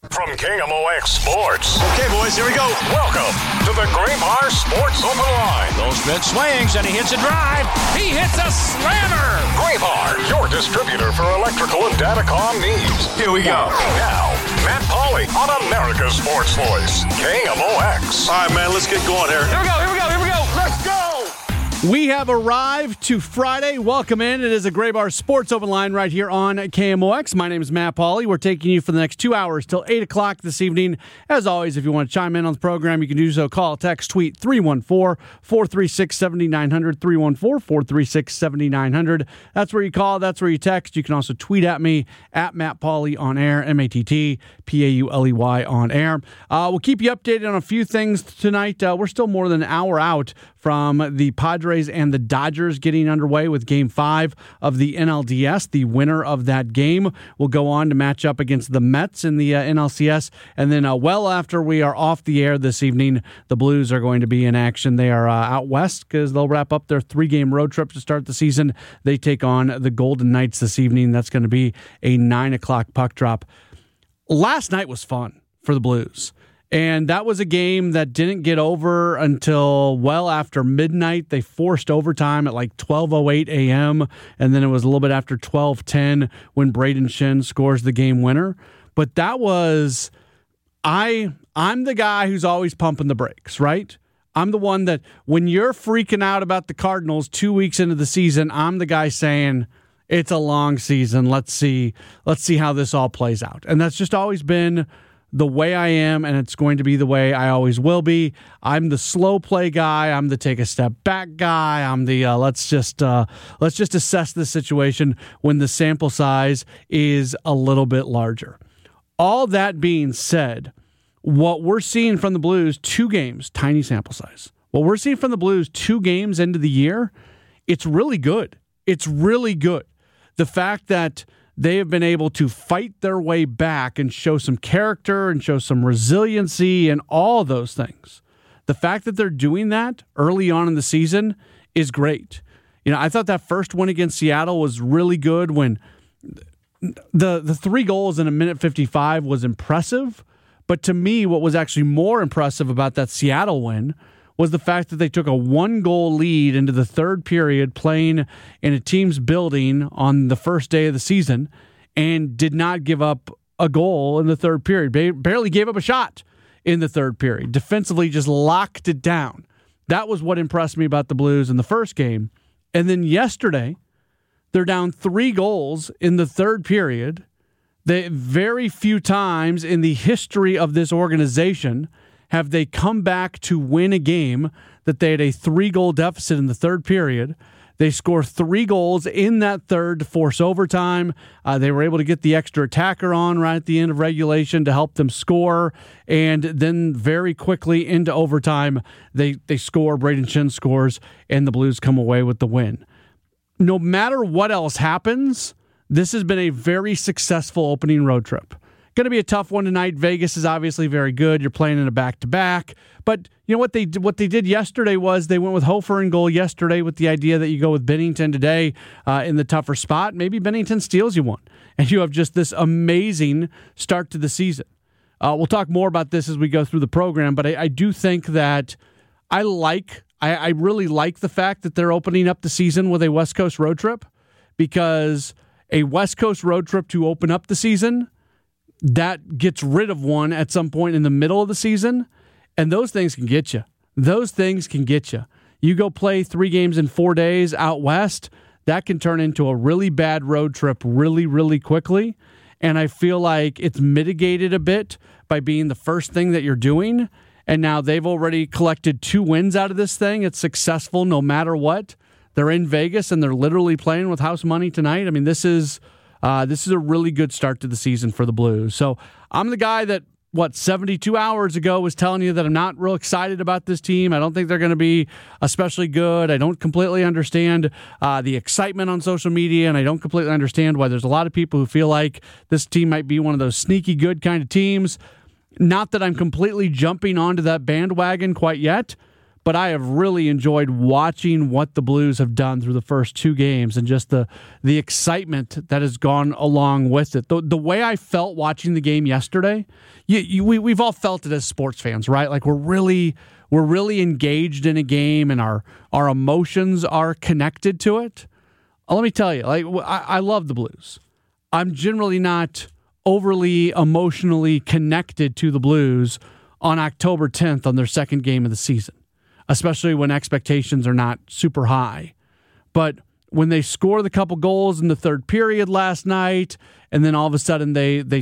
From KMOX Sports. Okay, boys, here we go. Welcome to the Graybar Sports Open Line. Goldschmidt swings and he hits a drive. He hits a slammer. Graybar, your distributor for electrical and datacom needs. Here we go. Now, Matt Pauley on America's Sports Voice, KMOX. All right, man, let's get going here. Here we go. Let's go. We have arrived to Friday. Welcome in. It is a Graybar Sports Open Line right here on KMOX. My name is Matt Pauley. We're taking you for the next 2 hours till 8 o'clock this evening. As always, if you want to chime in on the program, you can do so. Call, text, tweet 314-436-7900, 314-436-7900. That's where you call. That's where you text. You can also tweet at me, at Matt Pauley on air, MattPauley on air. We'll keep you updated on a few things tonight. We're still more than an hour out from the Padres and the Dodgers getting underway with Game 5 of the NLDS. The winner of that game will go on to match up against the Mets in the NLCS. And then well after we are off the air this evening, the Blues are going to be in action. They are out west because they'll wrap up their 3-game road trip to start the season. They take on the Golden Knights this evening. That's going to be a 9 o'clock puck drop. Last night was fun for the Blues. And that was a game that didn't get over until well after midnight. They forced overtime at like 12:08 a.m. And then it was a little bit after 12:10 when Braden Shen scores the game winner. But that was, I'm the guy who's always pumping the brakes, right? I'm the one that when you're freaking out about the Cardinals 2 weeks into the season, I'm the guy saying, it's a long season. Let's see how this all plays out. And that's just always been the way I am, and it's going to be the way I always will be. I'm the slow play guy. I'm the take a step back guy. I'm the let's just assess the situation when the sample size is a little bit larger. All that being said, what we're seeing from the Blues, 2 games, tiny sample size. What we're seeing from the Blues 2 games into the year, it's really good. It's really good. The fact that they have been able to fight their way back and show some character and show some resiliency and all those things. The fact that they're doing that early on in the season is great. You know, I thought that first win against Seattle was really good when the 3 goals in a minute 55 was impressive. But to me, what was actually more impressive about that Seattle win was the fact that they took a 1-goal lead into the third period playing in a team's building on the first day of the season and did not give up a goal in the third period. Barely gave up a shot in the third period. Defensively just locked it down. That was what impressed me about the Blues in the first game. And then yesterday, they're down 3 goals in the third period. Very few times in the history of this organization have they come back to win a game that they had a 3-goal deficit in the third period. They score 3 goals in that third to force overtime. They were able to get the extra attacker on right at the end of regulation to help them score. And then very quickly into overtime, they score, Braden Shen scores, and the Blues come away with the win. No matter what else happens, this has been a very successful opening road trip. Going to be a tough one tonight. Vegas is obviously very good. You're playing in a back-to-back. But you know what they did yesterday was they went with Hofer in goal yesterday with the idea that you go with Binnington today in the tougher spot. Maybe Binnington steals you one, and you have just this amazing start to the season. We'll talk more about this as we go through the program, but I do think that I really like the fact that they're opening up the season with a West Coast road trip, because a West Coast road trip to open up the season, that gets rid of one at some point in the middle of the season, and those things can get you. You go play 3 games in 4 days out west, that can turn into a really bad road trip really, really quickly, and I feel like it's mitigated a bit by being the first thing that you're doing, and now they've already collected 2 wins out of this thing. It's successful no matter what. They're in Vegas, and they're literally playing with house money tonight. I mean, this is a really good start to the season for the Blues. So I'm the guy that, 72 hours ago was telling you that I'm not real excited about this team. I don't think they're going to be especially good. I don't completely understand the excitement on social media, and I don't completely understand why there's a lot of people who feel like this team might be one of those sneaky good kind of teams. Not that I'm completely jumping onto that bandwagon quite yet, but I have really enjoyed watching what the Blues have done through the first two games and just the excitement that has gone along with it. The way I felt watching the game yesterday, we've all felt it as sports fans, right? Like we're really engaged in a game and our emotions are connected to it. Let me tell you, like I love the Blues. I'm generally not overly emotionally connected to the Blues on October 10th on their second game of the season, especially when expectations are not super high. But when they score the couple goals in the third period last night, and then all of a sudden they get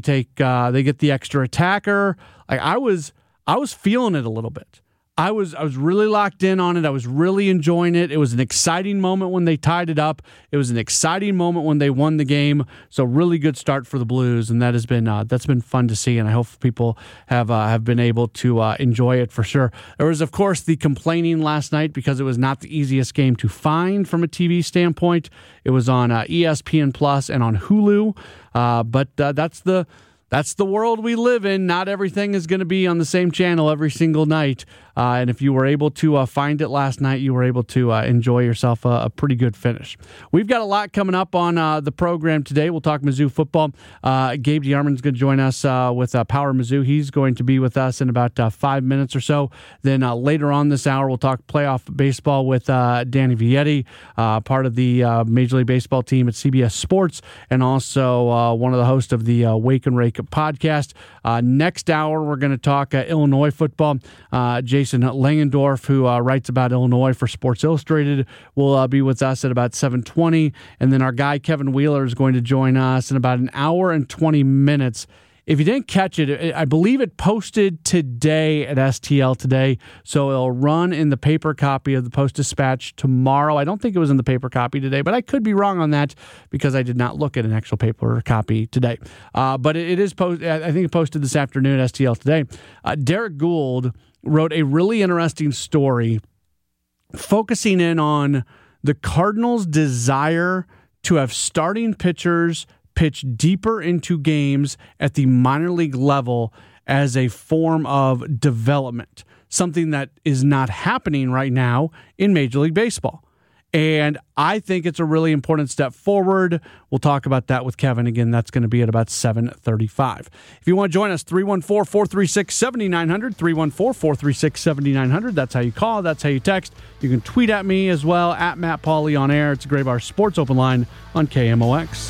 the extra attacker, like I was feeling it a little bit. I was really locked in on it. I was really enjoying it. It was an exciting moment when they tied it up. It was an exciting moment when they won the game. So really good start for the Blues, and that's been fun to see. And I hope people have been able to enjoy it for sure. There was, of course, the complaining last night because it was not the easiest game to find from a TV standpoint. It was on ESPN Plus and on Hulu, but that's the world we live in. Not everything is going to be on the same channel every single night. And if you were able to find it last night, you were able to enjoy yourself a pretty good finish. We've got a lot coming up on the program today. We'll talk Mizzou football. Gabe DeArmond's going to join us with Power Mizzou. He's going to be with us in about 5 minutes or so. Then later on this hour, we'll talk playoff baseball with Danny Vietti, part of the Major League Baseball team at CBS Sports, and also one of the hosts of the Wake and Rake podcast. Next hour, we're going to talk Illinois football. Jason Langendorf, who writes about Illinois for Sports Illustrated, will be with us at about 7:20. And then our guy, Kevin Wheeler, is going to join us in about an hour and 20 minutes. If you didn't catch it, I believe it posted today at STL today, so it'll run in the paper copy of the Post-Dispatch tomorrow. I don't think it was in the paper copy today, but I could be wrong on that because I did not look at an actual paper copy today. But it is posted. I think it posted this afternoon at STL today. Derek Gould wrote a really interesting story focusing in on the Cardinals' desire to have starting pitchers pitch deeper into games at the minor league level as a form of development, something that is not happening right now in Major League Baseball. And I think it's a really important step forward. We'll talk about that with Kevin. Again, that's going to be at about 7:35. If you want to join us, 314-436-7900, 314-436-7900. That's how you call. That's how you text. You can tweet at me as well, at Matt Pauley on air. It's a Gray Bar Sports Open Line on KMOX.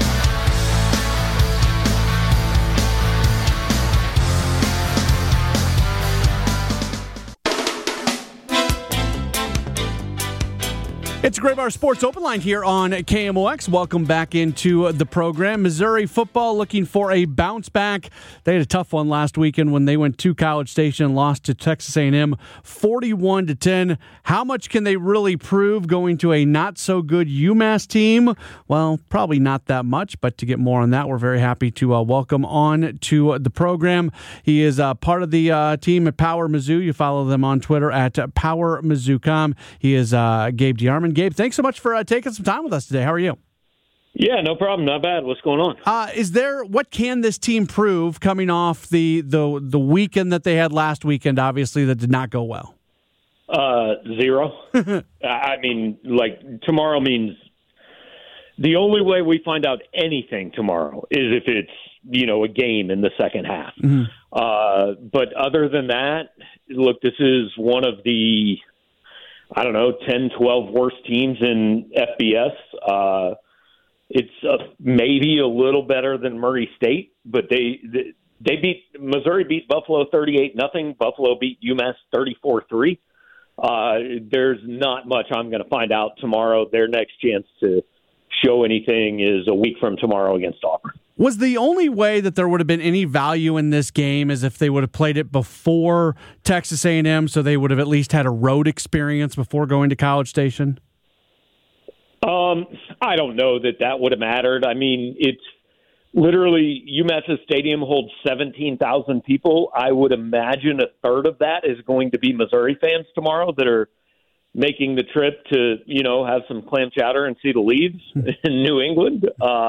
It's a Gray Bar Sports Open Line here on KMOX. Welcome back into the program. Missouri football looking for a bounce back. They had a tough one last weekend when they went to College Station and lost to Texas A&M 41-10. How much can they really prove going to a not-so-good UMass team? Well, probably not that much, but to get more on that, we're very happy to welcome on to the program. He is part of the team at Power Mizzou. You follow them on Twitter at PowerMizzouCom. He is Gabe DeArmond. Gabe, thanks so much for taking some time with us today. How are you? Yeah, no problem. Not bad. What's going on? What can this team prove coming off the weekend that they had last weekend, obviously, that did not go well? Zero. I mean, tomorrow means the only way we find out anything tomorrow is if it's, a game in the second half. Mm-hmm. But other than that, look, this is one of the 10, 12 worst teams in FBS. It's maybe a little better than Murray State, but Missouri beat Buffalo 38-0. Buffalo beat UMass 34-3. There's not much I'm going to find out tomorrow. Their next chance to show anything is a week from tomorrow against Auburn. Was the only way that there would have been any value in this game is if they would have played it before Texas A&M, so they would have at least had a road experience before going to College Station? I don't know that would have mattered. I mean, it's literally UMass's stadium holds 17,000 people. I would imagine a third of that is going to be Missouri fans tomorrow that are making the trip to, have some clam chowder and see the Leaves in New England.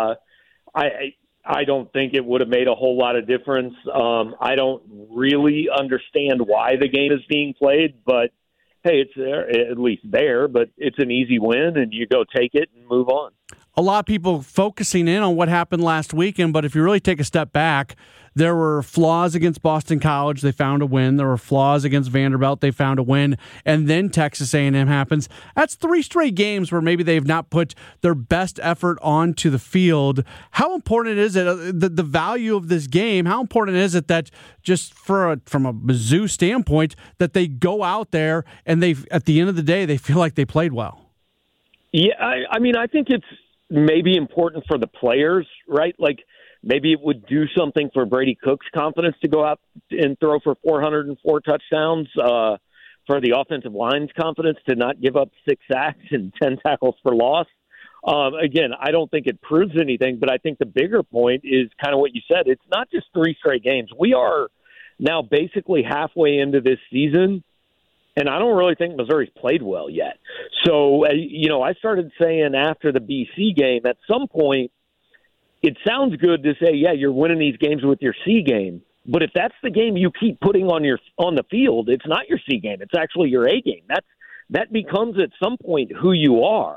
I don't think it would have made a whole lot of difference. I don't really understand why the game is being played, but hey, it's there, at least there, but it's an easy win, and you go take it and move on. A lot of people focusing in on what happened last weekend, but if you really take a step back, there were flaws against Boston College. They found a win. There were flaws against Vanderbilt. They found a win. And then Texas A&M happens. That's 3 straight games where maybe they've not put their best effort onto the field. How important is it, the value of this game, how important is it that just from a Mizzou standpoint, that they go out there and at the end of the day, they feel like they played well? Yeah, I mean, I think it's maybe important for the players, right? Like, maybe it would do something for Brady Cook's confidence to go out and throw for 404 touchdowns, for the offensive line's confidence to not give up 6 sacks and 10 tackles for loss. Again, I don't think it proves anything, but I think the bigger point is kind of what you said. It's not just 3 straight games. We are now basically halfway into this season, and I don't really think Missouri's played well yet. So, I started saying after the BC game, at some point, it sounds good to say, yeah, you're winning these games with your C game. But if that's the game you keep putting on the field, it's not your C game. It's actually your A game. That becomes at some point who you are.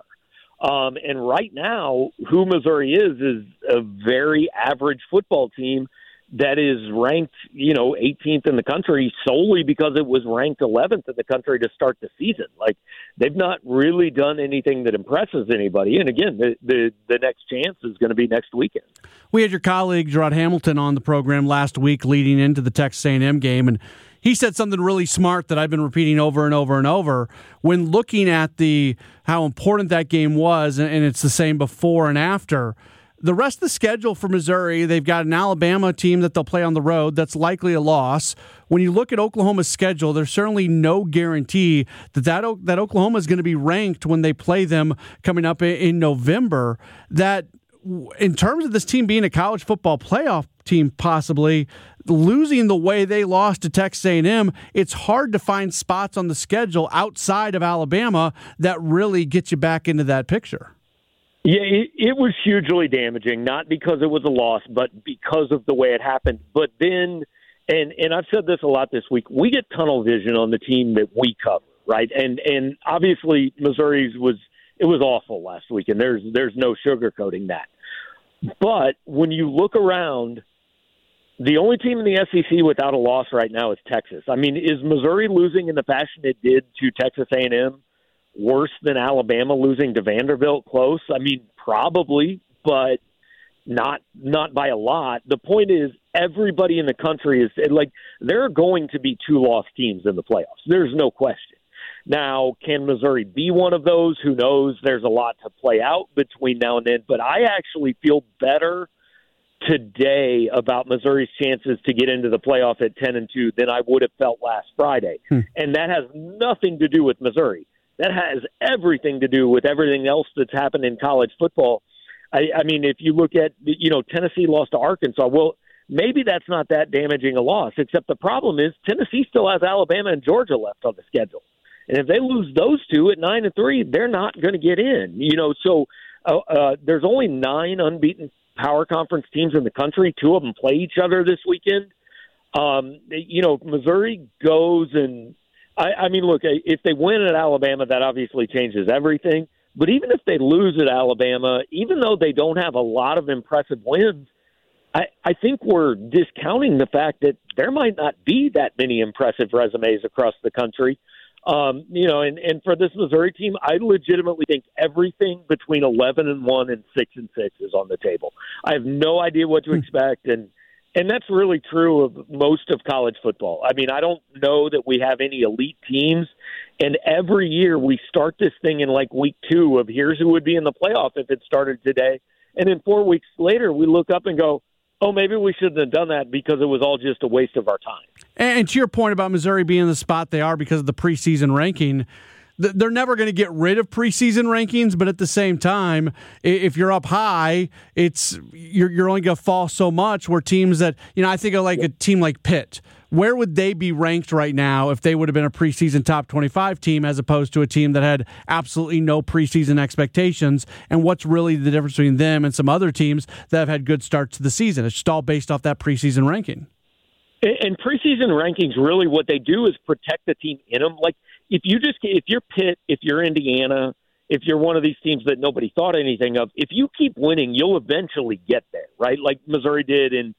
And right now, who Missouri is a very average football team that is ranked, 18th in the country solely because it was ranked 11th in the country to start the season. Like, they've not really done anything that impresses anybody. And again, the next chance is going to be next weekend. We had your colleague Gerard Hamilton on the program last week leading into the Texas A&M game, and he said something really smart that I've been repeating over and over and over. When looking at how important that game was, and it's the same before and after, the rest of the schedule for Missouri, they've got an Alabama team that they'll play on the road. That's likely a loss. When you look at Oklahoma's schedule, there's certainly no guarantee that Oklahoma is going to be ranked when they play them coming up in November. That in terms of this team being a college football playoff team, possibly losing the way they lost to Texas A&M, it's hard to find spots on the schedule outside of Alabama that really get you back into that picture. Yeah, it was hugely damaging, not because it was a loss, but because of the way it happened. But then, and I've said this a lot this week, we get tunnel vision on the team that we cover, right? And obviously Missouri's was awful last week, and there's no sugarcoating that. But when you look around, the only team in the SEC without a loss right now is Texas. I mean, is Missouri losing in the fashion it did to Texas A&M worse than Alabama losing to Vanderbilt close? I mean, probably, but not by a lot. The point is, everybody in the country is like, there are going to be 2-loss teams in the playoffs. There's no question. Now, can Missouri be one of those? Who knows? There's a lot to play out between now and then, but I actually feel better today about Missouri's chances to get into the playoff at 10-2 than I would have felt last Friday. And that has nothing to do with Missouri. That has everything to do with everything else that's happened in college football. I mean, if you look at, Tennessee lost to Arkansas, well, maybe that's not that damaging a loss, except the problem is Tennessee still has Alabama and Georgia left on the schedule. And if they lose those two at 9-3, they're not going to get in. So there's only 9 unbeaten power conference teams in the country. 2 of them play each other this weekend. Missouri goes and I mean, look, if they win at Alabama, that obviously changes everything. But even if they lose at Alabama, even though they don't have a lot of impressive wins, I think we're discounting the fact that there might not be that many impressive resumes across the country. And for this Missouri team, I legitimately think everything between 11-1 and 6-6 is on the table. I have no idea what to expect, and that's really true of most of college football. I mean, I don't know that we have any elite teams, and every year we start this thing in like week 2 of here's who would be in the playoff if it started today, and then 4 weeks later we look up and go, oh, maybe we shouldn't have done that because it was all just a waste of our time. And to your point about Missouri being in the spot they are because of the preseason ranking, they're never going to get rid of preseason rankings, but at the same time, if you're up high, you're only going to fall so much. Where teams that, I think of like a team like Pitt, where would they be ranked right now if they would have been a preseason top 25 team as opposed to a team that had absolutely no preseason expectations? And what's really the difference between them and some other teams that have had good starts to the season? It's just all based off that preseason ranking. And preseason rankings, really what they do is protect the team in them. Like, if you're Pitt, if you're Indiana, if you're one of these teams that nobody thought anything of, if you keep winning, you'll eventually get there, right? Like Missouri did in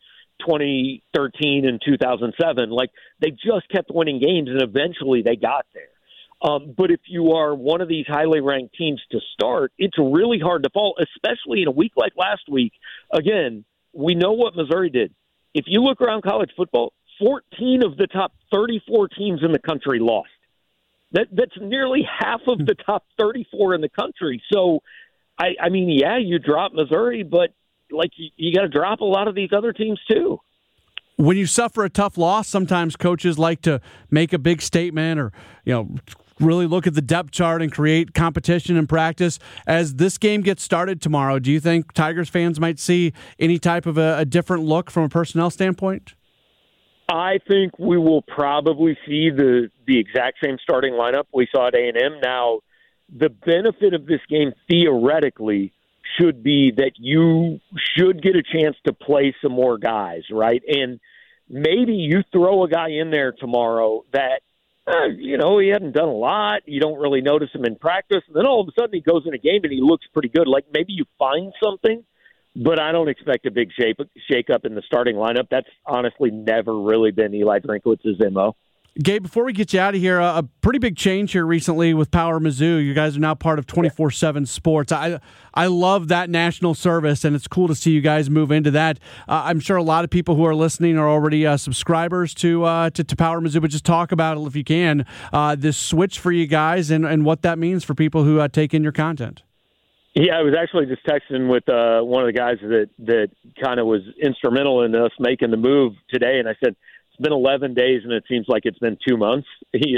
2013 and 2007. Like, they just kept winning games, and eventually they got there. But if you are one of these highly ranked teams to start, it's really hard to fall, especially in a week like last week. Again, we know what Missouri did. If you look around college football, 14 of the top 34 teams in the country lost. That's nearly half of the top 34 in the country. So, I mean, yeah, you drop Missouri, but like you got to drop a lot of these other teams too. When you suffer a tough loss, sometimes coaches like to make a big statement or, really look at the depth chart and create competition in practice. As this game gets started tomorrow, do you think Tigers fans might see any type of a different look from a personnel standpoint? I think we will probably see the exact same starting lineup we saw at A&M. Now, the benefit of this game theoretically should be that you should get a chance to play some more guys, right? And maybe you throw a guy in there tomorrow that, he hadn't done a lot. You don't really notice him in practice. And then all of a sudden he goes in a game and he looks pretty good. Like, maybe you find something, but I don't expect a big shake-up in the starting lineup. That's honestly never really been Eli Drinkwitz's MO. Gabe, before we get you out of here, a pretty big change here recently with Power Mizzou. You guys are now part of 24/7 Sports. I love that national service, and it's cool to see you guys move into that. I'm sure a lot of people who are listening are already subscribers to Power Mizzou, but just talk about it if you can, this switch for you guys and what that means for people who take in your content. Yeah, I was actually just texting with one of the guys that kind of was instrumental in us making the move today, and I said, it's been 11 days, and it seems like it's been 2 months.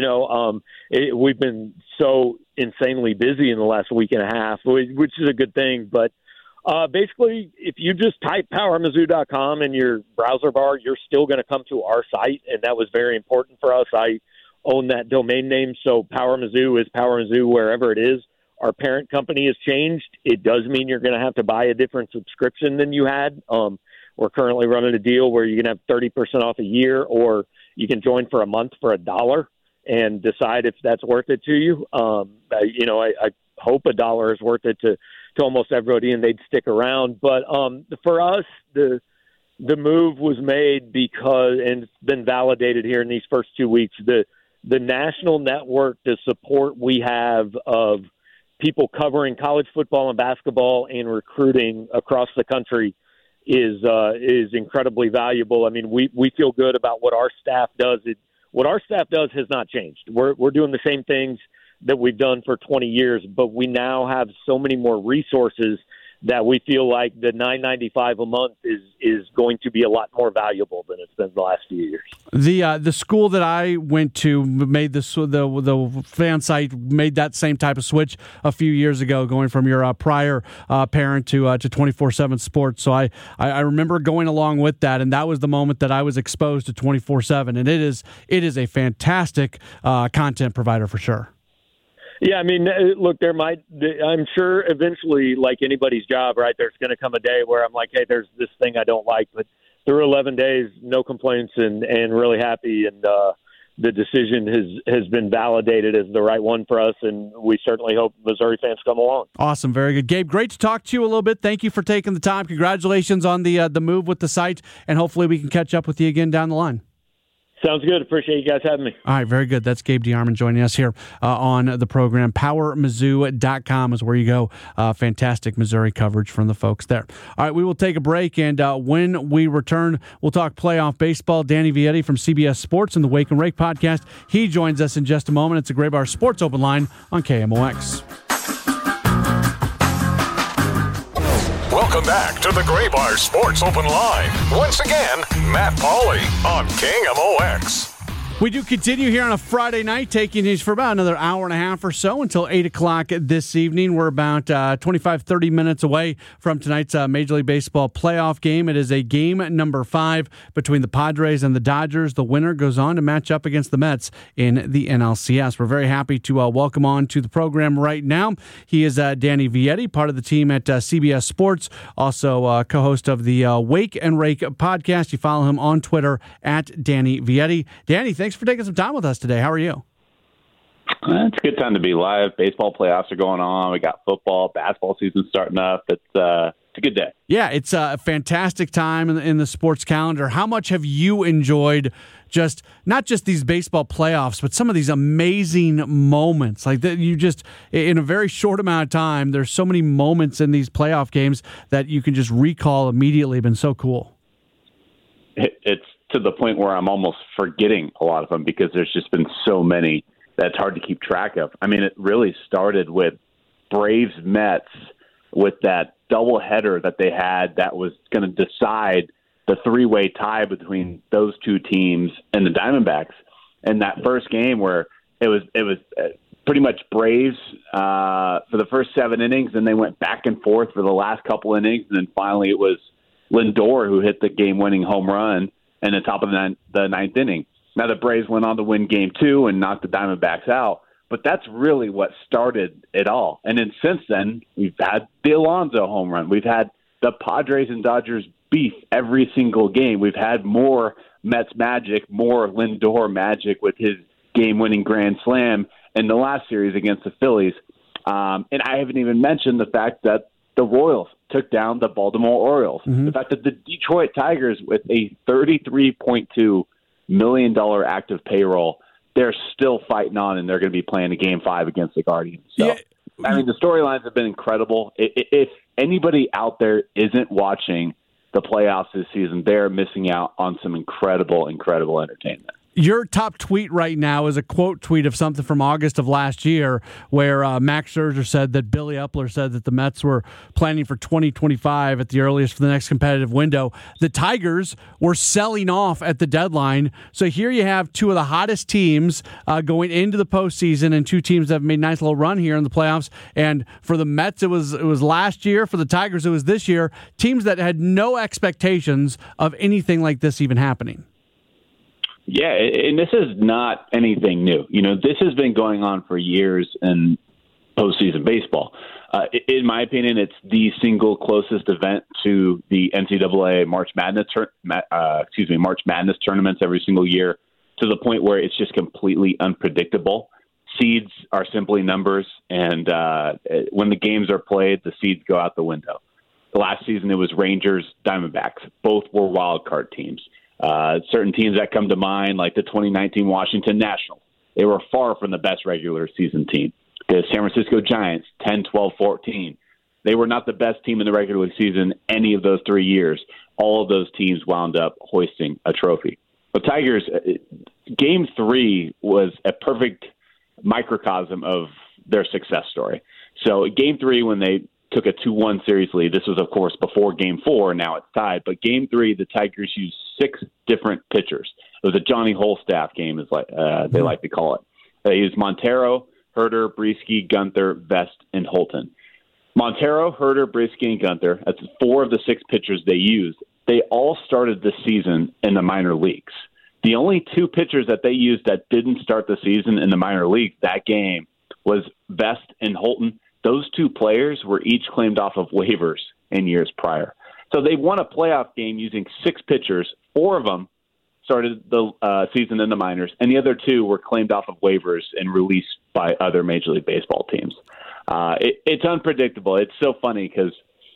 We've been so insanely busy in the last week and a half, which is a good thing. But basically, if you just type PowerMizzou.com in your browser bar, you're still going to come to our site, and that was very important for us. I own that domain name, so Power Mizzou is Power Mizzou wherever it is. Our parent company has changed. It does mean you're going to have to buy a different subscription than you had. We're currently running a deal where you can have 30% off a year, or you can join for a month for $1 and decide if that's worth it to you. I hope $1 is worth it to almost everybody, and they'd stick around. But for us, the move was made because, and it's been validated here in these first 2 weeks, the national network, the support we have of people covering college football and basketball and recruiting across the country is incredibly valuable. I mean, we feel good about what our staff does. What our staff does has not changed. We're doing the same things that we've done for 20 years, but we now have so many more resources that we feel like the $9.95 a month is going to be a lot more valuable than it's been the last few years. The school that I went to made the fan site made that same type of switch a few years ago, going from your prior parent to 24/7 Sports. So I remember going along with that, and that was the moment that I was exposed to 24/7, and it is a fantastic content provider for sure. Yeah, I mean, look, I'm sure eventually, like anybody's job, right, there's going to come a day where I'm like, hey, there's this thing I don't like. But through 11 days, no complaints and really happy. And the decision has been validated as the right one for us. And we certainly hope Missouri fans come along. Awesome. Very good. Gabe, great to talk to you a little bit. Thank you for taking the time. Congratulations on the move with the site. And hopefully we can catch up with you again down the line. Sounds good. Appreciate you guys having me. All right, very good. That's Gabe DeArmond joining us here on the program. PowerMizzou.com is where you go. Fantastic Missouri coverage from the folks there. All right, we will take a break, and when we return, we'll talk playoff baseball. Danny Vietti from CBS Sports and the Wake and Rake podcast. He joins us in just a moment. It's a Graybar Sports Open Line on KMOX. Welcome back to the Graybar Sports Open Line. Once again, Matt Pauley on KMOX. We do continue here on a Friday night, taking these for about another hour and a half or so until 8 o'clock this evening. We're about 25, 30 minutes away from tonight's Major League Baseball playoff game. It is a game number 5 between the Padres and the Dodgers. The winner goes on to match up against the Mets in the NLCS. We're very happy to welcome on to the program right now. He is Danny Vietti, part of the team at CBS Sports, also co-host of the Wake and Rake podcast. You follow him on Twitter at Danny Vietti. Danny, thanks for taking some time with us today. How are you? It's a good time to be live. Baseball playoffs are going on. We got football, basketball season starting up. It's a good day. Yeah, it's a fantastic time in the sports calendar. How much have you enjoyed just not just these baseball playoffs, but some of these amazing moments? Like that, you just in a very short amount of time, there's so many moments in these playoff games that you can just recall immediately. Been so cool. It's to the point where I'm almost forgetting a lot of them because there's just been so many that's hard to keep track of. I mean, it really started with Braves Mets with that doubleheader that they had that was going to decide the three-way tie between those two teams and the Diamondbacks. And that first game where it was pretty much Braves for the first 7 innings, and they went back and forth for the last couple innings, and then finally it was Lindor who hit the game-winning home run in the top of the ninth inning. Now the Braves went on to win Game 2 and knocked the Diamondbacks out, but that's really what started it all. And then since then, we've had the Alonso home run. We've had the Padres and Dodgers beef every single game. We've had more Mets magic, more Lindor magic with his game-winning grand slam in the last series against the Phillies. And I haven't even mentioned the fact that the Royals took down the Baltimore Orioles. Mm-hmm. The fact that the Detroit Tigers, with a $33.2 million active payroll, they're still fighting on, and they're going to be playing a Game 5 against the Guardians. So, yeah. I mean, the storylines have been incredible. If anybody out there isn't watching the playoffs this season, they're missing out on some incredible entertainment. Your top tweet right now is a quote tweet of something from August of last year where Max Scherzer said that Billy Epler said that the Mets were planning for 2025 at the earliest for the next competitive window. The Tigers were selling off at the deadline. So here you have two of the hottest teams going into the postseason and two teams that have made a nice little run here in the playoffs. And for the Mets, it was last year. For the Tigers, it was this year. Teams that had no expectations of anything like this even happening. Yeah, and this is not anything new. You know, this has been going on for years in postseason baseball. In my opinion, it's the single closest event to the NCAA March Madness tournaments every single year, to the point where it's just completely unpredictable. Seeds are simply numbers, and when the games are played, the seeds go out the window. Last season, it was Rangers, Diamondbacks. Both were wild card teams. Certain teams that come to mind, like the 2019 Washington Nationals, they were far from the best regular season team. The San Francisco Giants, 10-12-14, they were not the best team in the regular season any of those 3 years. All of those teams wound up hoisting a trophy. The Tigers, Game 3 was a perfect microcosm of their success story. So Game 3, when they took a 2-1 series lead. This was, of course, before Game 4. Now it's tied. But Game 3, the Tigers used 6 different pitchers. It was a Johnny Holstaff game, as they like to call it. They used Montero, Herter, Brieske, Gunther, Vest, and Holton. Montero, Herter, Brieske, and Gunther, that's 4 of the 6 pitchers they used. They all started the season in the minor leagues. The only 2 pitchers that they used that didn't start the season in the minor leagues that game was Vest and Holton. Those 2 players were each claimed off of waivers in years prior. So they won a playoff game using 6 pitchers. 4 of them started the season in the minors, and the other 2 were claimed off of waivers and released by other Major League Baseball teams. It's unpredictable. It's so funny because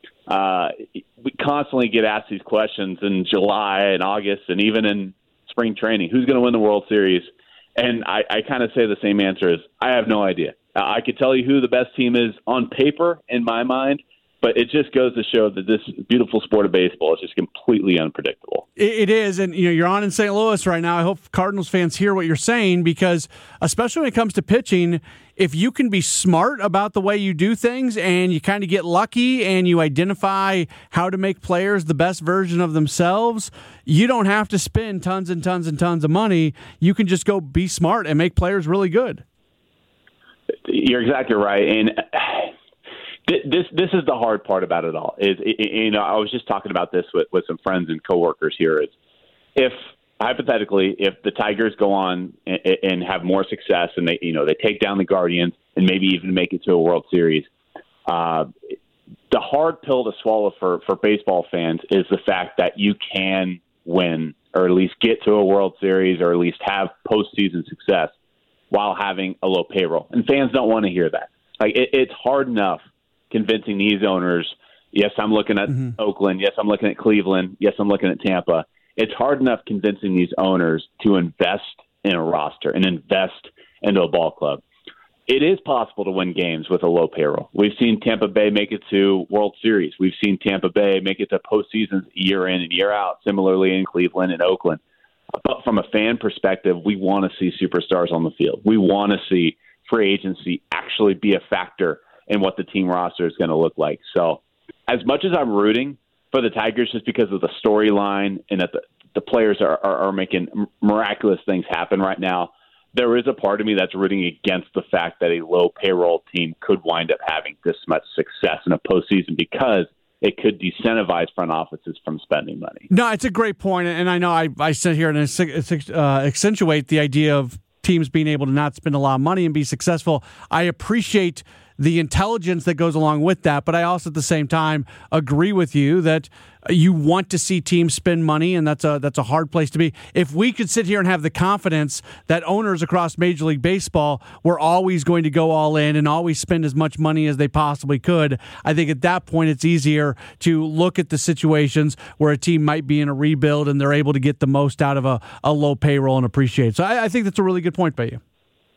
we constantly get asked these questions in July and August and even in spring training. Who's going to win the World Series? And I kind of say the same answer as, I have no idea. I could tell you who the best team is on paper in my mind, but it just goes to show that this beautiful sport of baseball is just completely unpredictable. It is, and you're on in St. Louis right now. I hope Cardinals fans hear what you're saying, because especially when it comes to pitching, if you can be smart about the way you do things and you kind of get lucky and you identify how to make players the best version of themselves, you don't have to spend tons and tons and tons of money. You can just go be smart and make players really good. You're exactly right, and this is the hard part about it all. I was just talking about this with some friends and coworkers here. Is if hypothetically, if the Tigers go on and have more success and they take down the Guardians and maybe even make it to a World Series, the hard pill to swallow for baseball fans is the fact that you can win or at least get to a World Series or at least have postseason success while having a low payroll. And fans don't want to hear that. Like it's hard enough convincing these owners, yes, I'm looking at Oakland, yes, I'm looking at Cleveland, yes, I'm looking at Tampa. It's hard enough convincing these owners to invest in a roster and invest into a ball club. It is possible to win games with a low payroll. We've seen Tampa Bay make it to World Series. We've seen Tampa Bay make it to postseasons year in and year out, similarly in Cleveland and Oakland. But from a fan perspective, we want to see superstars on the field. We want to see free agency actually be a factor in what the team roster is going to look like. So as much as I'm rooting for the Tigers just because of the storyline and that the players are making miraculous things happen right now, there is a part of me that's rooting against the fact that a low payroll team could wind up having this much success in a postseason because it could disincentivize front offices from spending money. No, it's a great point, and I know I sit here and accentuate the idea of teams being able to not spend a lot of money and be successful. I appreciate the intelligence that goes along with that, but I also at the same time agree with you that you want to see teams spend money, and that's a hard place to be. If we could sit here and have the confidence that owners across Major League Baseball were always going to go all in and always spend as much money as they possibly could, I think at that point it's easier to look at the situations where a team might be in a rebuild and they're able to get the most out of a low payroll and appreciate it. So I think that's a really good point by you.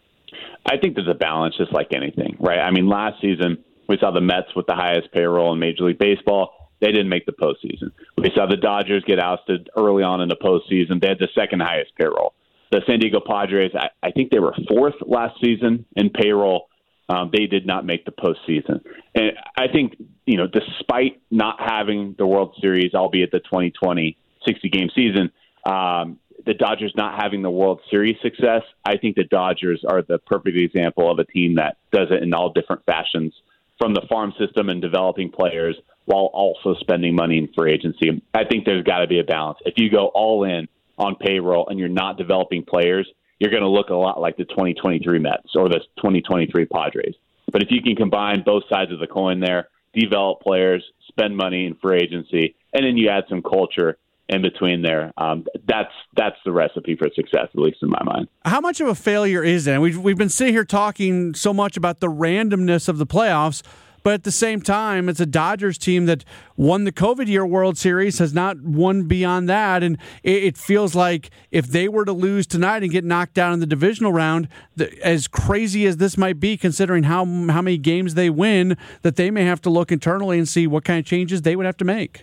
I think there's a balance just like anything, right? I mean, last season we saw the Mets with the highest payroll in Major League Baseball. They didn't make the postseason. We saw the Dodgers get ousted early on in the postseason. They had the second highest payroll. The San Diego Padres, I think they were fourth last season in payroll. They did not make the postseason. And I think, despite not having the World Series, albeit the 2020 60-game season, the Dodgers not having the World Series success, I think the Dodgers are the perfect example of a team that does it in all different fashions, from the farm system and developing players while also spending money in free agency. I think there's got to be a balance. If you go all in on payroll and you're not developing players, you're going to look a lot like the 2023 Mets or the 2023 Padres. But if you can combine both sides of the coin there, develop players, spend money in free agency, and then you add some culture in between there, that's the recipe for success, at least in my mind. How much of a failure is it? We've been sitting here talking so much about the randomness of the playoffs, but at the same time, it's a Dodgers team that won the COVID year World Series, has not won beyond that, and it feels like if they were to lose tonight and get knocked down in the divisional round, as crazy as this might be, considering how many games they win, that they may have to look internally and see what kind of changes they would have to make.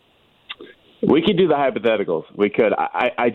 We could do the hypotheticals. We could. I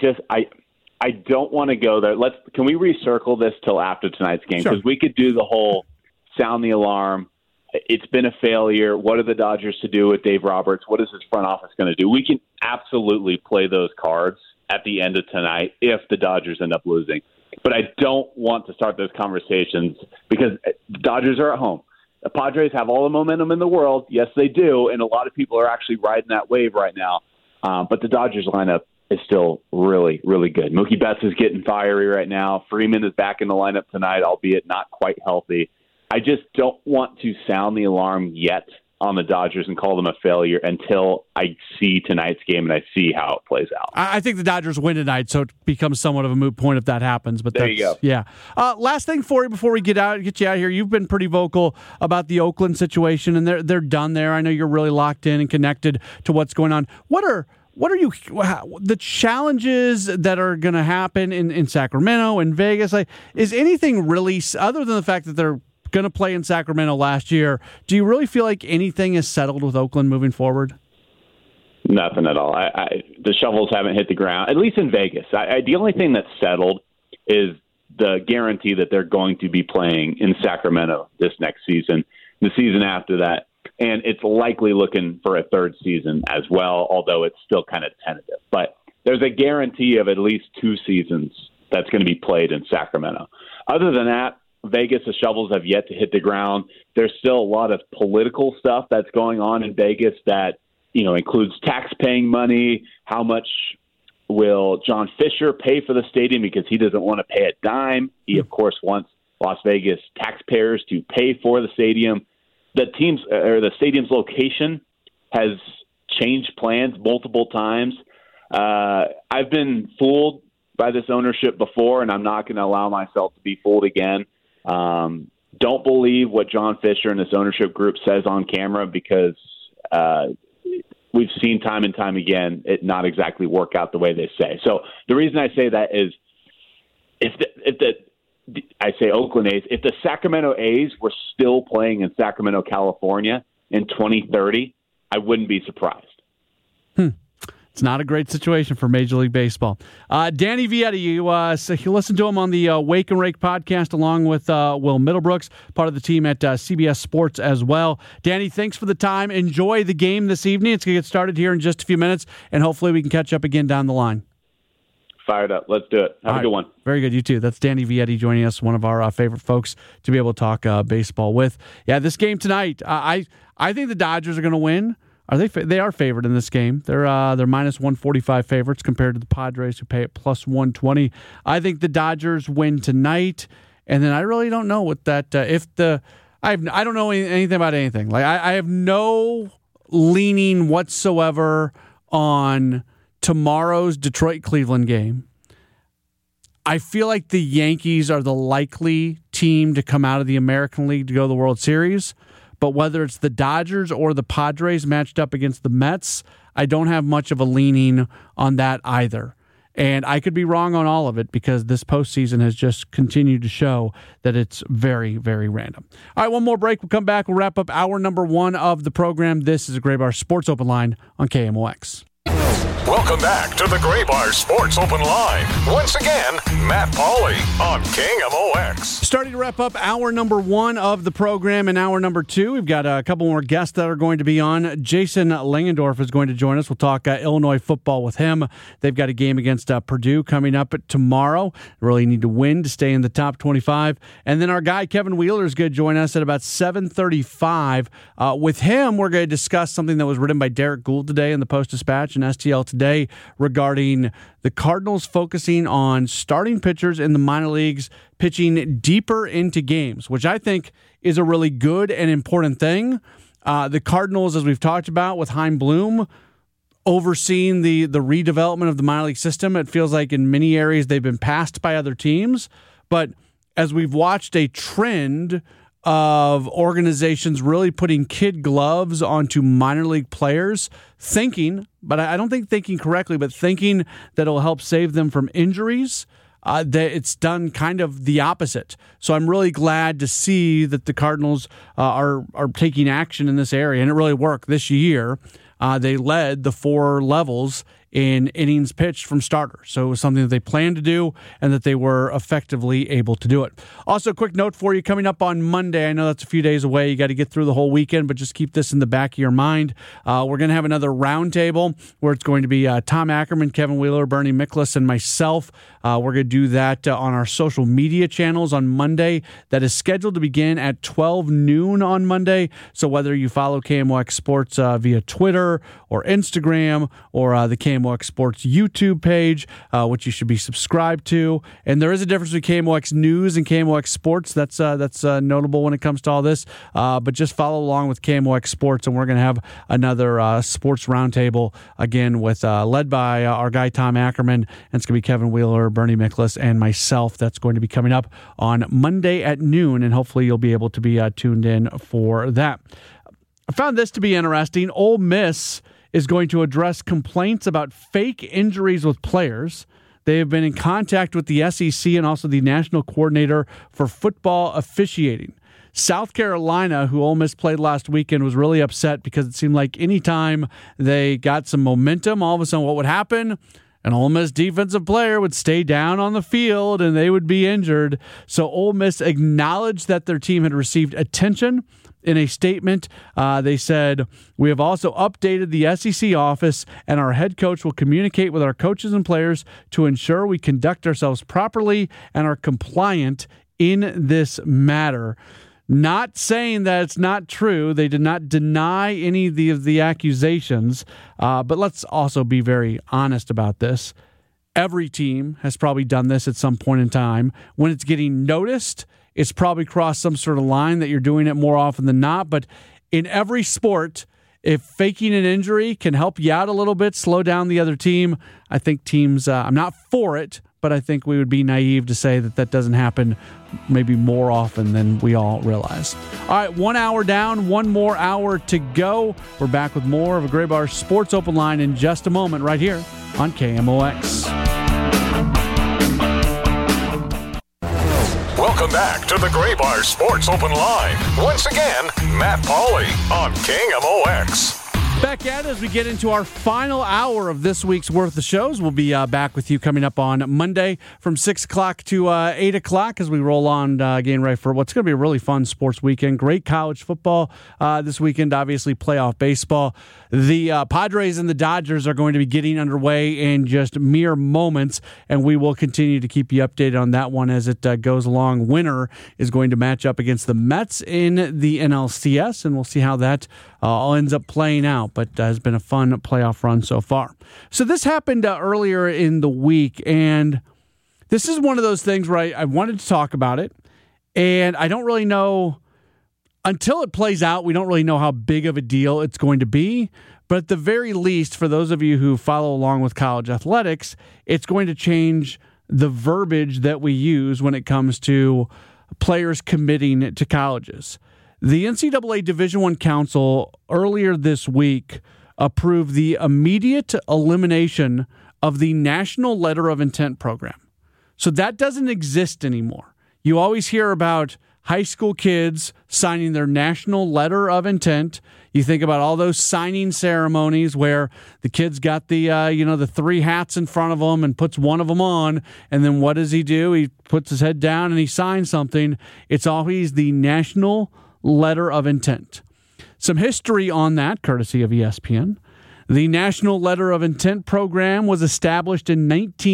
don't want to go there. Can we recircle this till after tonight's game? Because we could do the whole sound the alarm. It's been a failure. What are the Dodgers to do with Dave Roberts? What is his front office going to do? We can absolutely play those cards at the end of tonight if the Dodgers end up losing. But I don't want to start those conversations because the Dodgers are at home. The Padres have all the momentum in the world. Yes, they do. And a lot of people are actually riding that wave right now. But the Dodgers lineup is still really, really good. Mookie Betts is getting fiery right now. Freeman is back in the lineup tonight, albeit not quite healthy. I just don't want to sound the alarm yet on the Dodgers and call them a failure until I see tonight's game and I see how it plays out. I think the Dodgers win tonight, so it becomes somewhat of a moot point if that happens. But there you go. Yeah. Last thing for you before we get you out of here. You've been pretty vocal about the Oakland situation, and they're done there. I know you're really locked in and connected to what's going on. What are the challenges that are going to happen in Sacramento and Vegas? Is anything really, other than the fact that they're going to play in Sacramento last year, do you really feel like anything is settled with Oakland moving forward? Nothing at all. The shovels haven't hit the ground, at least in Vegas. The only thing that's settled is the guarantee that they're going to be playing in Sacramento this next season, the season after that. And it's likely looking for a third season as well, although it's still kind of tentative. But there's a guarantee of at least 2 seasons that's going to be played in Sacramento. Other than that, Vegas, the shovels have yet to hit the ground. There's still a lot of political stuff that's going on in Vegas that, includes tax-paying money. How much will John Fisher pay for the stadium because he doesn't want to pay a dime? He, of course, wants Las Vegas taxpayers to pay for the stadium. The stadium's location has changed plans multiple times. I've been fooled by this ownership before, and I'm not going to allow myself to be fooled again. Don't believe what John Fisher and this ownership group says on camera, because we've seen time and time again it not exactly work out the way they say. So the reason I say that is I say Oakland A's, if the Sacramento A's were still playing in Sacramento, California in 2030, I wouldn't be surprised. It's not a great situation for Major League Baseball. Danny Vietti, you listen to him on the Wake and Rake podcast along with Will Middlebrooks, part of the team at CBS Sports as well. Danny, thanks for the time. Enjoy the game this evening. It's going to get started here in just a few minutes, and hopefully we can catch up again down the line. Fired up. Let's do it. Have a good one. Very good. You too. That's Danny Vietti joining us, one of our favorite folks to be able to talk baseball with. Yeah, this game tonight, I think the Dodgers are going to win. They are favored in this game. They're minus 145 favorites compared to the Padres, who pay at plus 120. I think the Dodgers win tonight, and then I really don't know what that I don't know anything about anything. Like I have no leaning whatsoever on tomorrow's Detroit-Cleveland game. I feel like the Yankees are the likely team to come out of the American League to go to the World Series. But whether it's the Dodgers or the Padres matched up against the Mets, I don't have much of a leaning on that either. And I could be wrong on all of it because this postseason has just continued to show that it's very, very random. All right, one more break. We'll come back. We'll wrap up hour number 1 of the program. This is a Gray Bar Sports Open Line on KMOX. Welcome back to the Gray Bar Sports Open Line. Once again, Matt Pauley on KMOX. Starting to wrap up hour number 1 of the program. And hour number 2, we've got a couple more guests that are going to be on. Jason Langendorf is going to join us. We'll talk Illinois football with him. They've got a game against Purdue coming up tomorrow. Really need to win to stay in the top 25. And then our guy Kevin Wheeler is going to join us at about 7:35. With him, we're going to discuss something that was written by Derek Gould today in the Post-Dispatch and STL today regarding the Cardinals focusing on starting pitchers in the minor leagues pitching deeper into games, which I think is a really good and important thing. The Cardinals, as we've talked about with Chaim Bloom, overseeing the redevelopment of the minor league system, it feels like in many areas they've been passed by other teams. But as we've watched a trend of organizations really putting kid gloves onto minor league players, thinking, but I don't think thinking correctly, but thinking that it'll help save them from injuries, that it's done kind of the opposite. So I'm really glad to see that the Cardinals are taking action in this area, and it really worked this year. They led the 4 levels in innings pitched from starters. So it was something that they planned to do and that they were effectively able to do it. Also, a quick note for you coming up on Monday. I know that's a few days away. You got to get through the whole weekend, but just keep this in the back of your mind. We're going to have another roundtable where it's going to be Tom Ackerman, Kevin Wheeler, Bernie Miklas, and myself. We're going to do that on our social media channels on Monday. That is scheduled to begin at 12 noon on Monday. So whether you follow KMOX Sports via Twitter or Instagram or the KMOX Sports YouTube page, which you should be subscribed to. And there is a difference between KMOX News and KMOX Sports. That's notable when it comes to all this. But just follow along with KMOX Sports, and we're going to have another sports roundtable again with led by our guy Tom Ackerman, and it's going to be Kevin Wheeler, Bernie Miklas, and myself. That's going to be coming up on Monday at noon, and hopefully you'll be able to be tuned in for that. I found this to be interesting. Ole Miss is going to address complaints about fake injuries with players. They have been in contact with the SEC and also the National Coordinator for Football Officiating. South Carolina, who Ole Miss played last weekend, was really upset because it seemed like anytime they got some momentum, all of a sudden what would happen? An Ole Miss defensive player would stay down on the field and they would be injured. So Ole Miss acknowledged that their team had received attention. In a statement, they said, "We have also updated the SEC office, and our head coach will communicate with our coaches and players to ensure we conduct ourselves properly and are compliant in this matter." Not saying that it's not true. They did not deny any of the accusations, but let's also be very honest about this. Every team has probably done this at some point in time. When it's getting noticed, it's probably crossed some sort of line that you're doing it more often than not. But in every sport, if faking an injury can help you out a little bit, slow down the other team, I think teams, I'm not for it, but I think we would be naive to say that that doesn't happen maybe more often than we all realize. All right, 1 hour down, one more hour to go. We're back with more of a Gray Bar Sports Open Line in just a moment right here on KMOX. Welcome back to the Gray Bar Sports Open Line. Once again, Matt Pauley on KMOX. Back at it as we get into our final hour of this week's worth of shows. We'll be back with you coming up on Monday from 6 o'clock to 8 o'clock as we roll on getting ready for what's going to be a really fun sports weekend. Great college football this weekend, obviously playoff baseball. The Padres and the Dodgers are going to be getting underway in just mere moments, and we will continue to keep you updated on that one as it goes along. Winner is going to match up against the Mets in the NLCS, and we'll see how that all ends up playing out, but has been a fun playoff run so far. So this happened earlier in the week, and this is one of those things where I wanted to talk about it, and I don't really know, until it plays out, we don't really know how big of a deal it's going to be, but at the very least, for those of you who follow along with college athletics, it's going to change the verbiage that we use when it comes to players committing to colleges. The NCAA Division I Council earlier this week approved the immediate elimination of the National Letter of Intent program. So that doesn't exist anymore. You always hear about high school kids signing their National Letter of Intent. You think about all those signing ceremonies where the kid's got the three hats in front of him and puts one of them on, and then what does he do? He puts his head down and he signs something. It's always the National Letter of Intent. Some history on that, courtesy of ESPN. The National Letter of Intent program was established in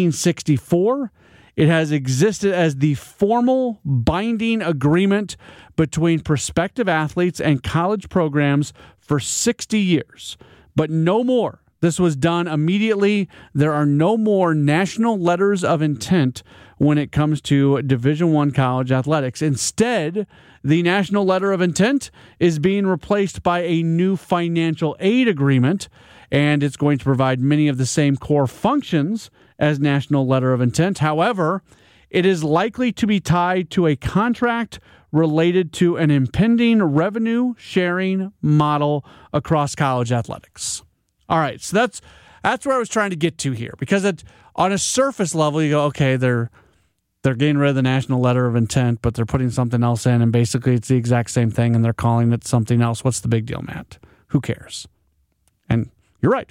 1964. It has existed as the formal binding agreement between prospective athletes and college programs for 60 years, but no more. This was done immediately. There are no more National Letters of Intent when it comes to Division I college athletics. Instead, the National Letter of Intent is being replaced by a new financial aid agreement, and it's going to provide many of the same core functions as National Letter of Intent. However, it is likely to be tied to a contract related to an impending revenue sharing model across college athletics. All right, so that's where I was trying to get to here, because on a surface level, you go, okay, they're getting rid of the National Letter of Intent, but they're putting something else in, and basically it's the exact same thing, and they're calling it something else. What's the big deal, Matt? Who cares? And you're right.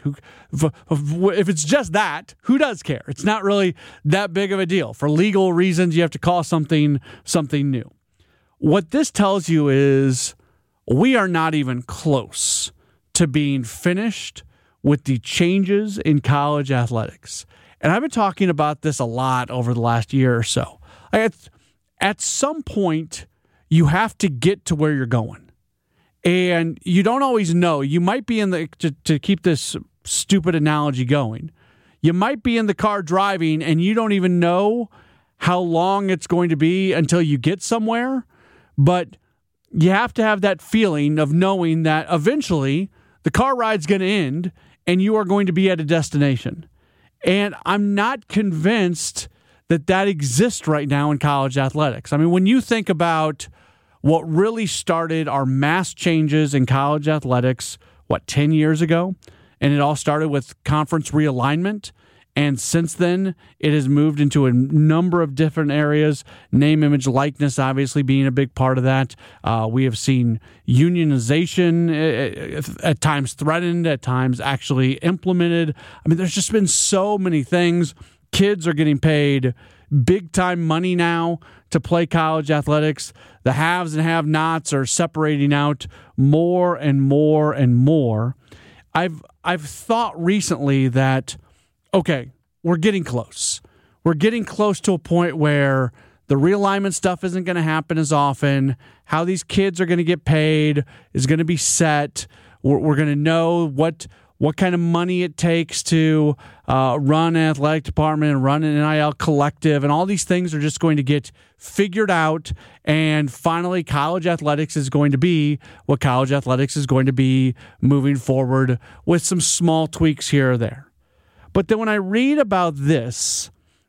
If it's just that, who does care? It's not really that big of a deal. For legal reasons, you have to call something new. What this tells you is we are not even close to being finished with the changes in college athletics. And I've been talking about this a lot over the last year or so. At some point, you have to get to where you're going. And you don't always know. You might be to keep this stupid analogy going, you might be in the car driving and you don't even know how long it's going to be until you get somewhere. But you have to have that feeling of knowing that eventually the car ride's going to end and you are going to be at a destination. And I'm not convinced that exists right now in college athletics. I mean, when you think about what really started our mass changes in college athletics, 10 years ago? And it all started with conference realignment. And since then, it has moved into a number of different areas, name, image, likeness obviously being a big part of that. We have seen unionization at times threatened, at times actually implemented. I mean, there's just been so many things. Kids are getting paid big-time money now to play college athletics. The haves and have-nots are separating out more and more and more. I've thought recently that, okay, we're getting close. We're getting close to a point where the realignment stuff isn't going to happen as often. How these kids are going to get paid is going to be set. We're going to know what kind of money it takes to run an athletic department and run an NIL collective, and all these things are just going to get figured out, and finally college athletics is going to be what college athletics is going to be moving forward with some small tweaks here or there. But then when I read about this,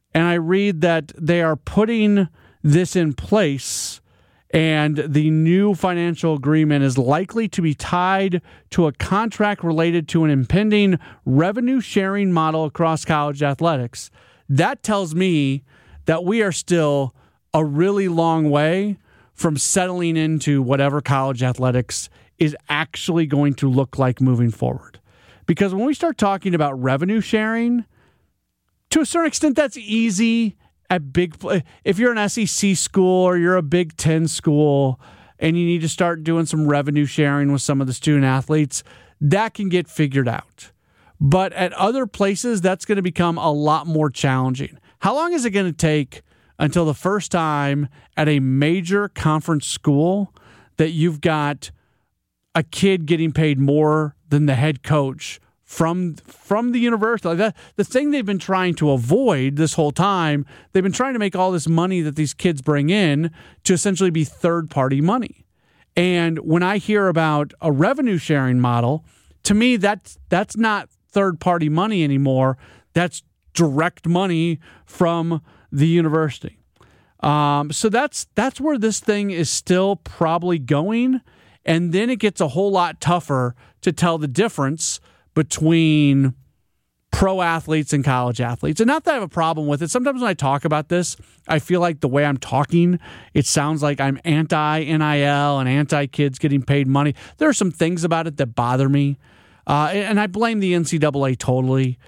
and I read that they are putting this in place, and the new financial agreement is likely to be tied to a contract related to an impending revenue-sharing model across college athletics. That tells me that we are still a really long way from settling into whatever college athletics is actually going to look like moving forward. Because when we start talking about revenue sharing, to a certain extent, that's easy at if you're an SEC school or you're a Big Ten school and you need to start doing some revenue sharing with some of the student athletes, that can get figured out. But at other places, that's going to become a lot more challenging. How long is it going to take until the first time at a major conference school that you've got a kid getting paid more than the head coach from the university? Like the thing they've been trying to avoid this whole time, they've been trying to make all this money that these kids bring in to essentially be third-party money. And when I hear about a revenue-sharing model, to me, that's not third-party money anymore. That's direct money from the university. So that's where this thing is still probably going. And then it gets a whole lot tougher to tell the difference between pro athletes and college athletes. And not that I have a problem with it. Sometimes when I talk about this, I feel like the way I'm talking, it sounds like I'm anti-NIL and anti-kids getting paid money. There are some things about it that bother me. And I blame the NCAA totally.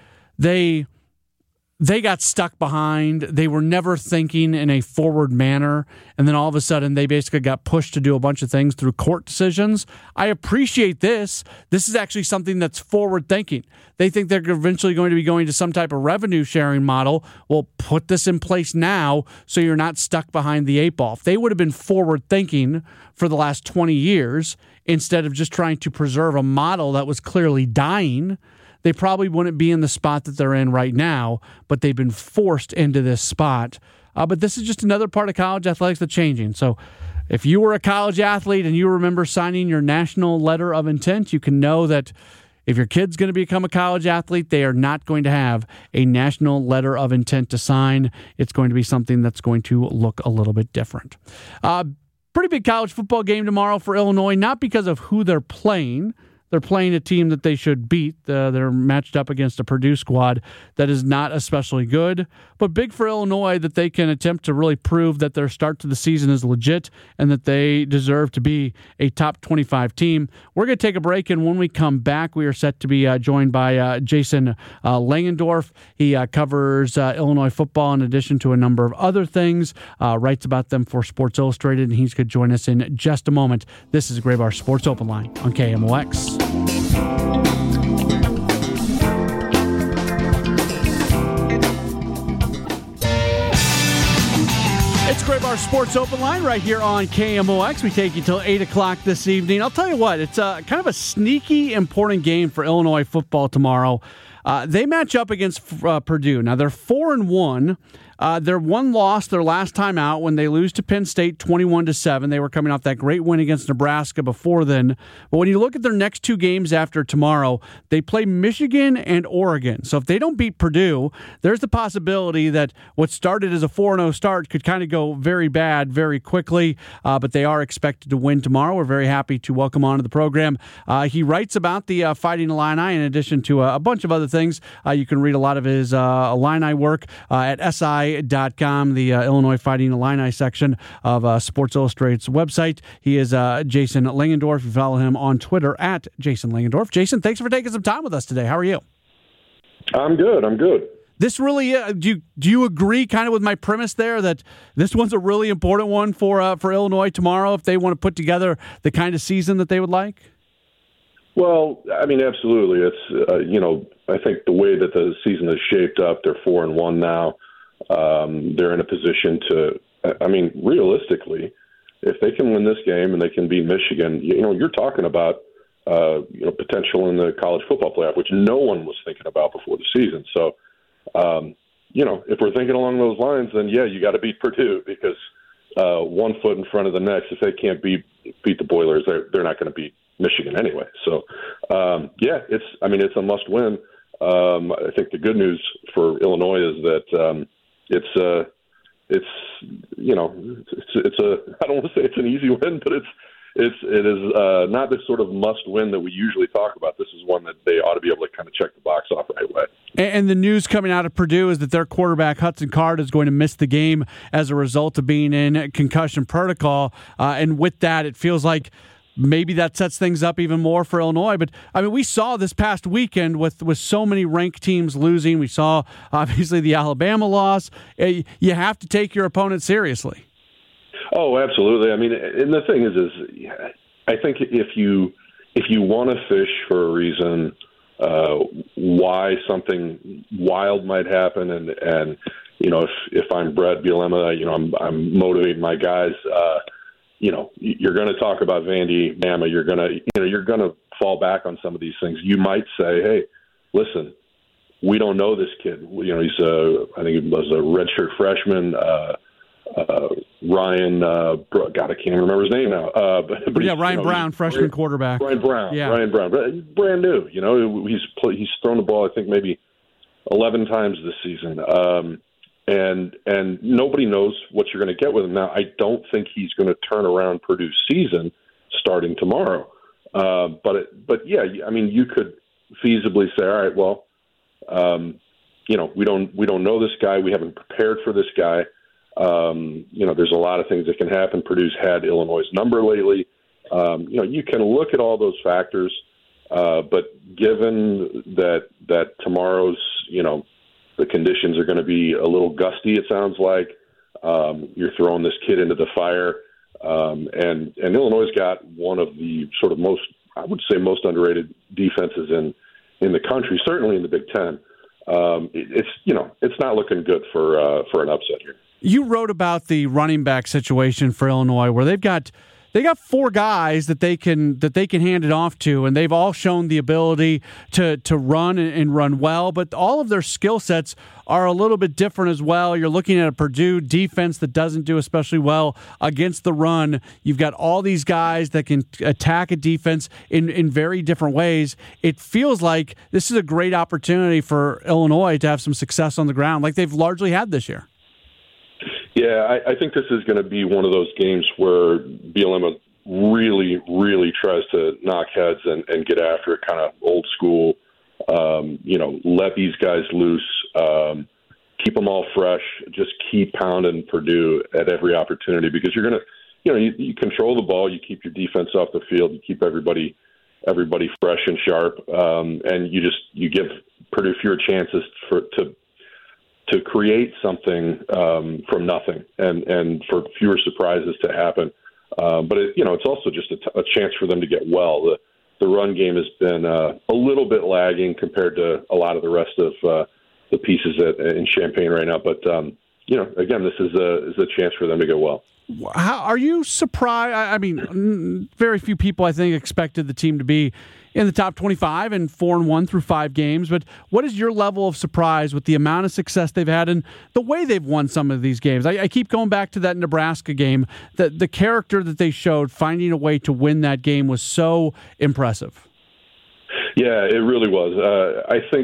They got stuck behind. They were never thinking in a forward manner. And then all of a sudden, they basically got pushed to do a bunch of things through court decisions. I appreciate this. This is actually something that's forward thinking. They think they're eventually going to be going to some type of revenue sharing model. Well, put this in place now so you're not stuck behind the eight ball. If they would have been forward thinking for the last 20 years, instead of just trying to preserve a model that was clearly dying, they probably wouldn't be in the spot that they're in right now, but they've been forced into this spot. But this is just another part of college athletics that's changing. So if you were a college athlete and you remember signing your national letter of intent, you can know that if your kid's going to become a college athlete, they are not going to have a national letter of intent to sign. It's going to be something that's going to look a little bit different. Pretty big college football game tomorrow for Illinois, not because of who they're playing. They're playing a team that they should beat. They're matched up against a Purdue squad that is not especially good. But big for Illinois that they can attempt to really prove that their start to the season is legit and that they deserve to be a top 25 team. We're going to take a break, and when we come back, we are set to be joined by Jason Langendorf. He covers Illinois football in addition to a number of other things, writes about them for Sports Illustrated, and he's going to join us in just a moment. This is Graybar Sports Open Line on KMOX. It's Graybar Sports Open Line right here on KMOX. We take you till 8 o'clock this evening. I'll tell you what, it's kind of a sneaky, important game for Illinois football tomorrow. They match up against Purdue. Now, they're 4-1. They're one loss their last time out when they lose to Penn State 21-7. They were coming off that great win against Nebraska before then. But when you look at their next two games after tomorrow, they play Michigan and Oregon. So if they don't beat Purdue, there's the possibility that what started as a 4-0 start could kind of go very bad very quickly. But they are expected to win tomorrow. We're very happy to welcome onto the program. He writes about the Fighting Illini in addition to a bunch of other things. You can read a lot of his Illini work at SI.com, the Illinois Fighting Illini section of Sports Illustrated's website. He is Jason Langendorf. You follow him on Twitter at Jason Langendorf. Jason, thanks for taking some time with us today. How are you? I'm good. This really, do you agree kind of with my premise there that this one's a really important one for Illinois tomorrow if they want to put together the kind of season that they would like? Well, I mean, absolutely. It's, I think the way that the season is shaped up, they're 4-1 now. They're in a position to, realistically, if they can win this game and they can beat Michigan, you're talking about, potential in the college football playoff, which no one was thinking about before the season. So, if we're thinking along those lines, then yeah, you got to beat Purdue because, 1 foot in front of the next, if they can't beat the Boilers, they're not going to beat Michigan anyway. So, it's a must win. I think the good news for Illinois is that, it's a I don't want to say it's an easy win, but it is not this sort of must win that we usually talk about. This is one that they ought to be able to kind of check the box off right away. And the news coming out of Purdue is that their quarterback Hudson Card is going to miss the game as a result of being in concussion protocol. And with that, it feels like maybe that sets things up even more for Illinois. But, I mean, we saw this past weekend with so many ranked teams losing. We saw, obviously, the Alabama loss. You have to take your opponent seriously. Oh, absolutely. I mean, and the thing is I think if you want to fish for a reason why something wild might happen, and if I'm Brett Bielema, I'm motivating my guys. You're going to talk about Vandy, Bama. You're going to fall back on some of these things. You might say, hey, listen, we don't know this kid. He's I think he was a redshirt freshman. Ryan, God, I can't remember his name now. But Ryan Brown, freshman quarterback. Ryan Brown, brand new. He's thrown the ball, I think, maybe 11 times this season. And nobody knows what you're going to get with him. Now, I don't think he's going to turn around Purdue's season starting tomorrow. But yeah, I mean, you could feasibly say, all right, well, we don't know this guy. We haven't prepared for this guy. There's a lot of things that can happen. Purdue's had Illinois' number lately. You can look at all those factors, but given that tomorrow's, the conditions are going to be a little gusty, it sounds like, you're throwing this kid into the fire, and Illinois' got one of the sort of most underrated defenses in the country, certainly in the Big Ten. It's not looking good for an upset here. You wrote about the running back situation for Illinois, where they've got four guys that they can hand it off to, and they've all shown the ability to run and run well, but all of their skill sets are a little bit different as well. You're looking at a Purdue defense that doesn't do especially well against the run. You've got all these guys that can attack a defense in very different ways. It feels like this is a great opportunity for Illinois to have some success on the ground like they've largely had this year. Yeah, I think this is going to be one of those games where Bielema really, really tries to knock heads and get after it, kind of old school. Let these guys loose, keep them all fresh, just keep pounding Purdue at every opportunity, because you're going to, you control the ball, you keep your defense off the field, you keep everybody fresh and sharp, and you give Purdue fewer chances to create something from nothing, and for fewer surprises to happen. But it's also just a chance for them to get well. The run game has been a little bit lagging compared to a lot of the rest of the pieces in Champaign right now. But again, this is a chance for them to get well. How are you surprised? I mean, very few people, I think, expected the team to be in the top 25 and 4-1 through 5 games. But what is your level of surprise with the amount of success they've had and the way they've won some of these games? I keep going back to that Nebraska game. The character that they showed, finding a way to win that game, was so impressive. Yeah, it really was. I think,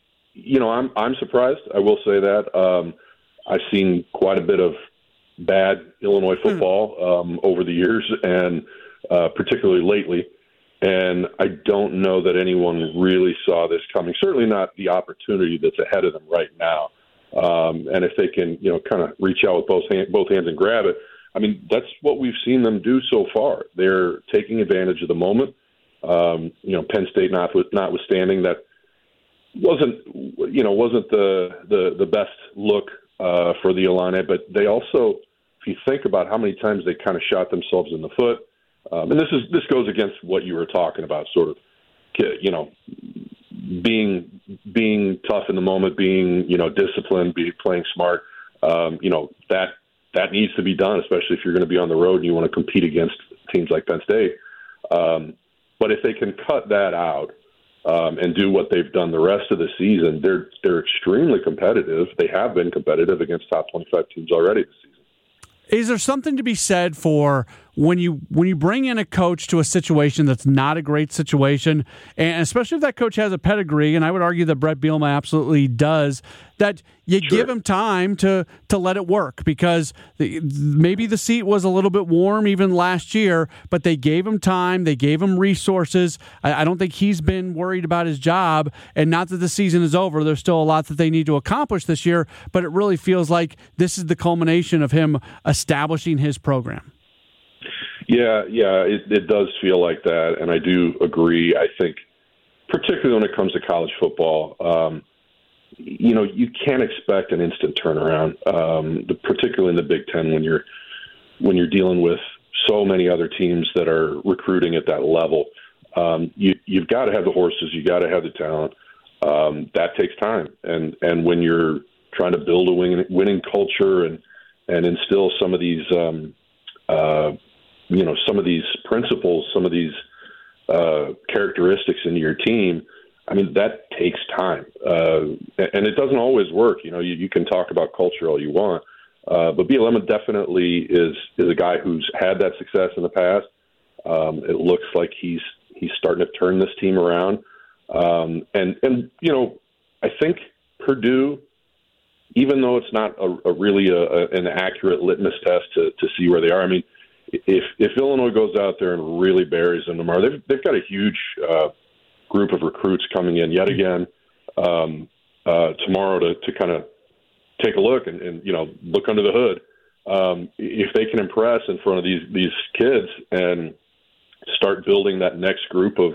I'm surprised. I will say that. I've seen quite a bit of bad Illinois football over the years, and particularly lately. And I don't know that anyone really saw this coming. Certainly not the opportunity that's ahead of them right now. And if they can, kind of reach out with both hands and grab it, I mean, that's what we've seen them do so far. They're taking advantage of the moment. Penn State notwithstanding, that wasn't the best look for the Illini, but they also, if you think about how many times they kind of shot themselves in the foot, and this goes against what you were talking about, sort of, being tough in the moment, being disciplined, playing smart. That needs to be done, especially if you're going to be on the road and you want to compete against teams like Penn State. But if they can cut that out and do what they've done the rest of the season, they're extremely competitive. They have been competitive against top 25 teams already this season. Is there something to be said for when you bring in a coach to a situation that's not a great situation, and especially if that coach has a pedigree, and I would argue that Brett Bielema absolutely does, that you give him time to let it work, because maybe the seat was a little bit warm even last year, but they gave him time, they gave him resources. I don't think he's been worried about his job, and not that the season is over. There's still a lot that they need to accomplish this year, but it really feels like this is the culmination of him establishing his program. Yeah, it does feel like that, and I do agree. I think, particularly when it comes to college football, you can't expect an instant turnaround, particularly in the Big Ten when you're dealing with so many other teams that are recruiting at that level. You've got to have the horses, you got to have the talent. That takes time, and when you're trying to build a winning culture and instill some of these some of these principles, some of these characteristics into your team, I mean, that takes time. And it doesn't always work. You can talk about culture all you want, but Bielema definitely is a guy who's had that success in the past. It looks like he's starting to turn this team around. I think Purdue, even though it's not really an accurate litmus test to see where they are, I mean, if Illinois goes out there and really buries them tomorrow, they've got a huge group of recruits coming in yet again tomorrow to kind of take a look and look under the hood. If they can impress in front of these kids and start building that next group of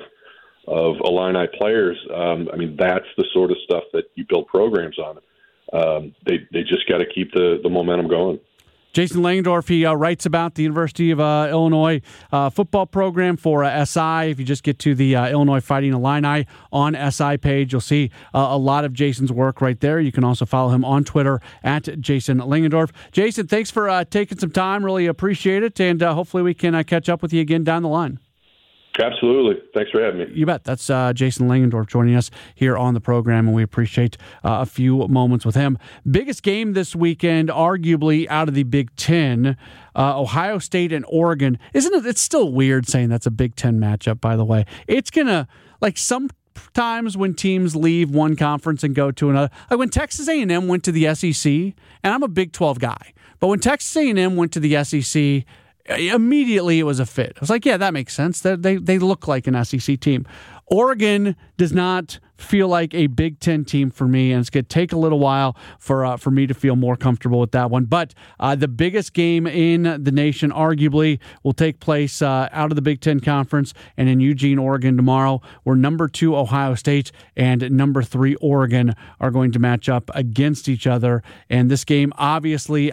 Illini players, I mean, that's the sort of stuff that you build programs on. They just got to keep the momentum going. Jason Langendorf, he writes about the University of Illinois football program for SI. If you just get to the Illinois Fighting Illini on SI page, you'll see a lot of Jason's work right there. You can also follow him on Twitter at Jason Langendorf. Jason, thanks for taking some time. Really appreciate it, and hopefully we can catch up with you again down the line. Absolutely. Thanks for having me. You bet. That's Jason Langendorf joining us here on the program, and we appreciate a few moments with him. Biggest game this weekend, arguably out of the Big Ten, Ohio State and Oregon. Isn't it? It's still weird saying that's a Big Ten matchup, by the way. It's going to, sometimes when teams leave one conference and go to another, like when Texas A&M went to the SEC, and I'm a Big 12 guy, but when Texas A&M went to the SEC, immediately it was a fit. I was like, yeah, that makes sense. They look like an SEC team. Oregon does not feel like a Big Ten team for me, and it's going to take a little while for me to feel more comfortable with that one. But the biggest game in the nation, arguably, will take place out of the Big Ten Conference and in Eugene, Oregon tomorrow, where number 2 Ohio State and number 3 Oregon are going to match up against each other. And this game obviously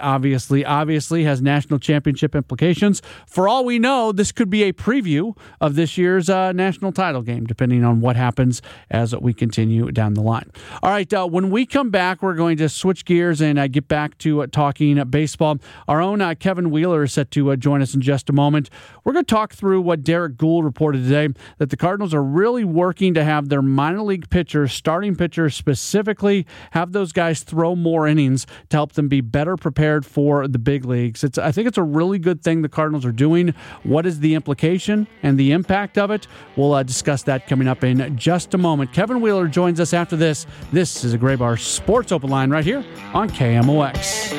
has national championship implications. For all we know, this could be a preview of this year's national title game, depending on what happens as we continue down the line. All right, when we come back, we're going to switch gears and get back to talking baseball. Our own Kevin Wheeler is set to join us in just a moment. We're going to talk through what Derek Gould reported today, that the Cardinals are really working to have their minor league pitchers, starting pitchers specifically, have those guys throw more innings to help them be better prepared for the big leagues. I think it's a really good thing the Cardinals are doing. What is the implication and the impact of it? We'll discuss that coming up in just a moment. Kevin Wheeler joins us after this. This is a Gray Bar Sports Open Line right here on KMOX.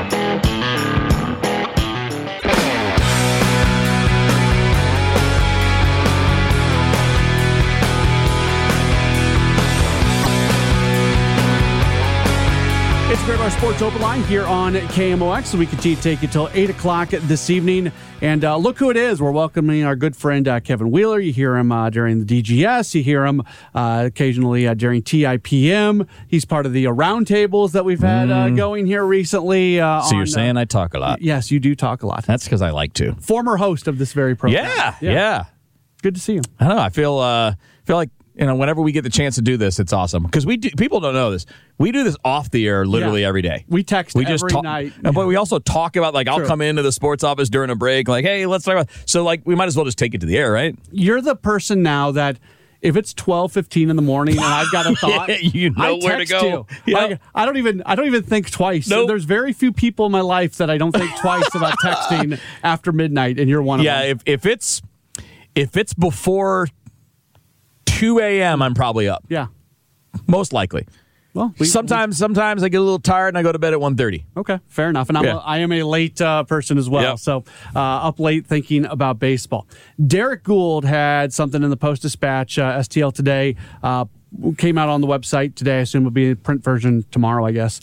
It's Gray Bar Sports Open Line here on KMOX. So we continue to take you till 8 o'clock this evening. And look who it is. We're welcoming our good friend Kevin Wheeler. You hear him during the DGS. You hear him occasionally during TIPM. He's part of the roundtables that we've had going here recently. So you're saying I talk a lot? Yes, you do talk a lot. That's because I like to. Former host of this very program. Yeah. Good to see you. I don't know. I feel like, whenever we get the chance to do this, it's awesome. Because people don't know this. We do this off the air literally every day. We text every night. But we also talk about, I'll come into the sports office during a break, hey, let's talk about. So, we might as well just take it to the air, right? You're the person now that if it's 12:15 in the morning and I've got a thought, you know I where to text go. you. Yep. Like, I don't even think twice. Nope. There's very few people in my life that I don't think twice about texting after midnight, and you're one of them. Yeah, if it's before 2 a.m., I'm probably up. Yeah. Most likely. Well, sometimes I get a little tired and I go to bed at 1:30. Okay, fair enough. And I am a late person as well, Yep. so up late thinking about baseball. Derek Gould had something in the Post-Dispatch, STL today, came out on the website today. I assume it'll be a print version tomorrow, I guess.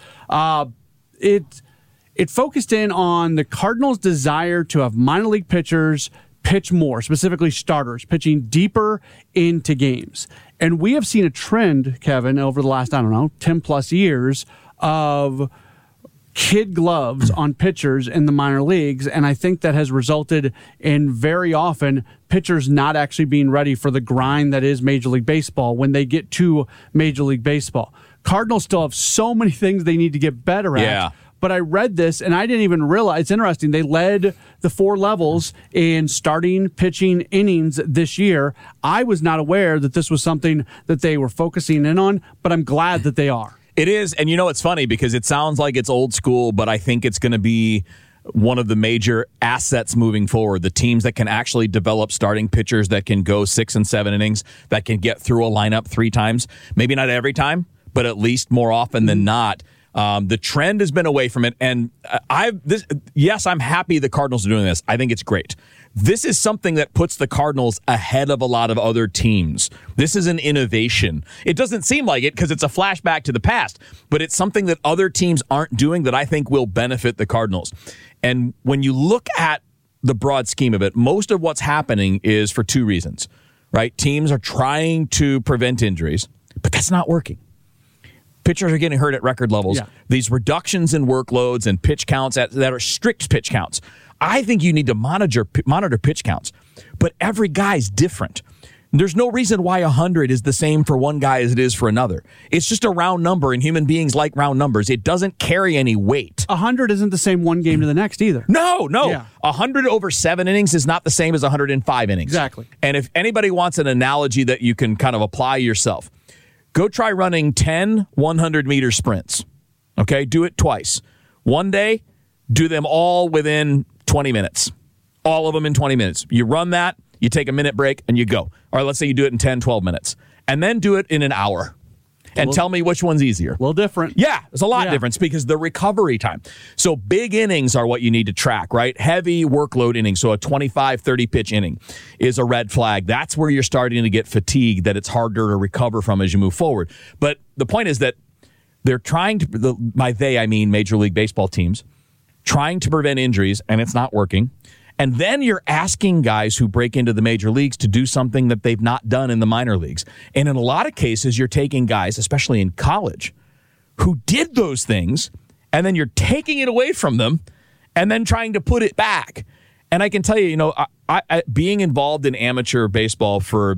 It focused in on the Cardinals' desire to have minor league pitchers pitch more, specifically starters, pitching deeper into games. And we have seen a trend, Kevin, over the last, 10 plus years of kid gloves on pitchers in the minor leagues. And I think that has resulted in very often pitchers not actually being ready for the grind that is Major League Baseball when they get to Major League Baseball. Cardinals still have so many things they need to get better at. Yeah. But I read this, and I didn't even realize. It's interesting. They led the 4 levels in starting pitching innings this year. I was not aware that this was something that they were focusing in on, but I'm glad that they are. It is, and it's funny because it sounds like it's old school, but I think it's going to be one of the major assets moving forward. The teams that can actually develop starting pitchers that can go 6 and 7 innings, that can get through a lineup 3 times, maybe not every time, but at least more often than not. The trend has been away from it, and I'm happy the Cardinals are doing this. I think it's great. This is something that puts the Cardinals ahead of a lot of other teams. This is an innovation. It doesn't seem like it because it's a flashback to the past, but it's something that other teams aren't doing that I think will benefit the Cardinals. And when you look at the broad scheme of it, most of what's happening is for 2 reasons, right? Teams are trying to prevent injuries, but that's not working. Pitchers are getting hurt at record levels. Yeah. These reductions in workloads and pitch counts that are strict pitch counts. I think you need to monitor pitch counts, but every guy's different. There's no reason why 100 is the same for one guy as it is for another. It's just a round number, and human beings like round numbers. It doesn't carry any weight. 100 isn't the same one game to the next either. No. Yeah. 100 over 7 innings is not the same as 105 innings. Exactly. And if anybody wants an analogy that you can kind of apply yourself, go try running 10 100-meter sprints. Okay? Do it twice. One day, do them all within 20 minutes. All of them in 20 minutes. You run that, you take a minute break, and you go. All right, let's say you do it in 10, 12 minutes. And then do it in an hour. And tell me which one's easier. A little different. Yeah, there's a lot of difference because the recovery time. So big innings are what you need to track, right? Heavy workload innings, so a 25, 30-pitch inning is a red flag. That's where you're starting to get fatigued, that it's harder to recover from as you move forward. But the point is that they're trying to, by they I mean Major League Baseball teams, trying to prevent injuries, and it's not working. And then you're asking guys who break into the major leagues to do something that they've not done in the minor leagues. And in a lot of cases, you're taking guys, especially in college, who did those things, and then you're taking it away from them and then trying to put it back. And I can tell you, I being involved in amateur baseball for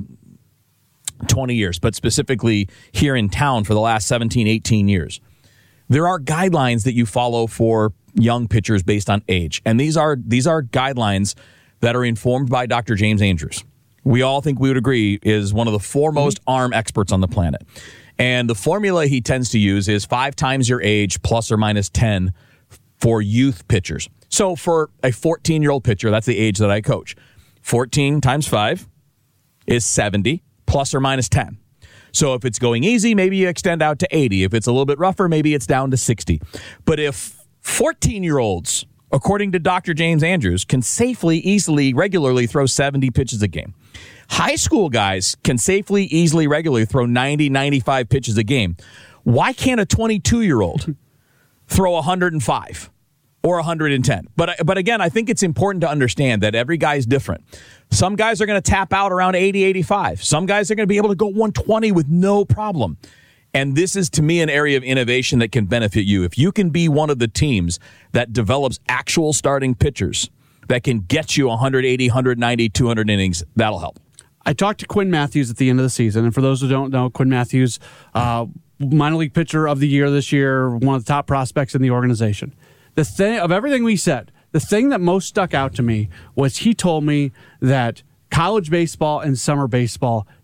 20 years, but specifically here in town for the last 17, 18 years, there are guidelines that you follow for young pitchers based on age. And these are guidelines that are informed by Dr. James Andrews. We all think we would agree is one of the foremost arm experts on the planet. And the formula he tends to use is 5 times your age plus or minus 10 for youth pitchers. So for a 14-year-old pitcher, that's the age that I coach. 14 times 5 is 70 plus or minus 10. So if it's going easy, maybe you extend out to 80. If it's a little bit rougher, maybe it's down to 60. But if 14-year-olds, according to Dr. James Andrews, can safely, easily, regularly throw 70 pitches a game, high school guys can safely, easily, regularly throw 90, 95 pitches a game. Why can't a 22-year-old throw 105 or 110? But again, I think it's important to understand that every guy is different. Some guys are going to tap out around 80, 85. Some guys are going to be able to go 120 with no problem. And this is, to me, an area of innovation that can benefit you. If you can be one of the teams that develops actual starting pitchers that can get you 180, 190, 200 innings, that'll help. I talked to Quinn Matthews at the end of the season. And for those who don't know, Quinn Matthews, minor league pitcher of the year this year, one of the top prospects in the organization. The thing of everything we said, the thing that most stuck out to me was he told me that college baseball and summer baseball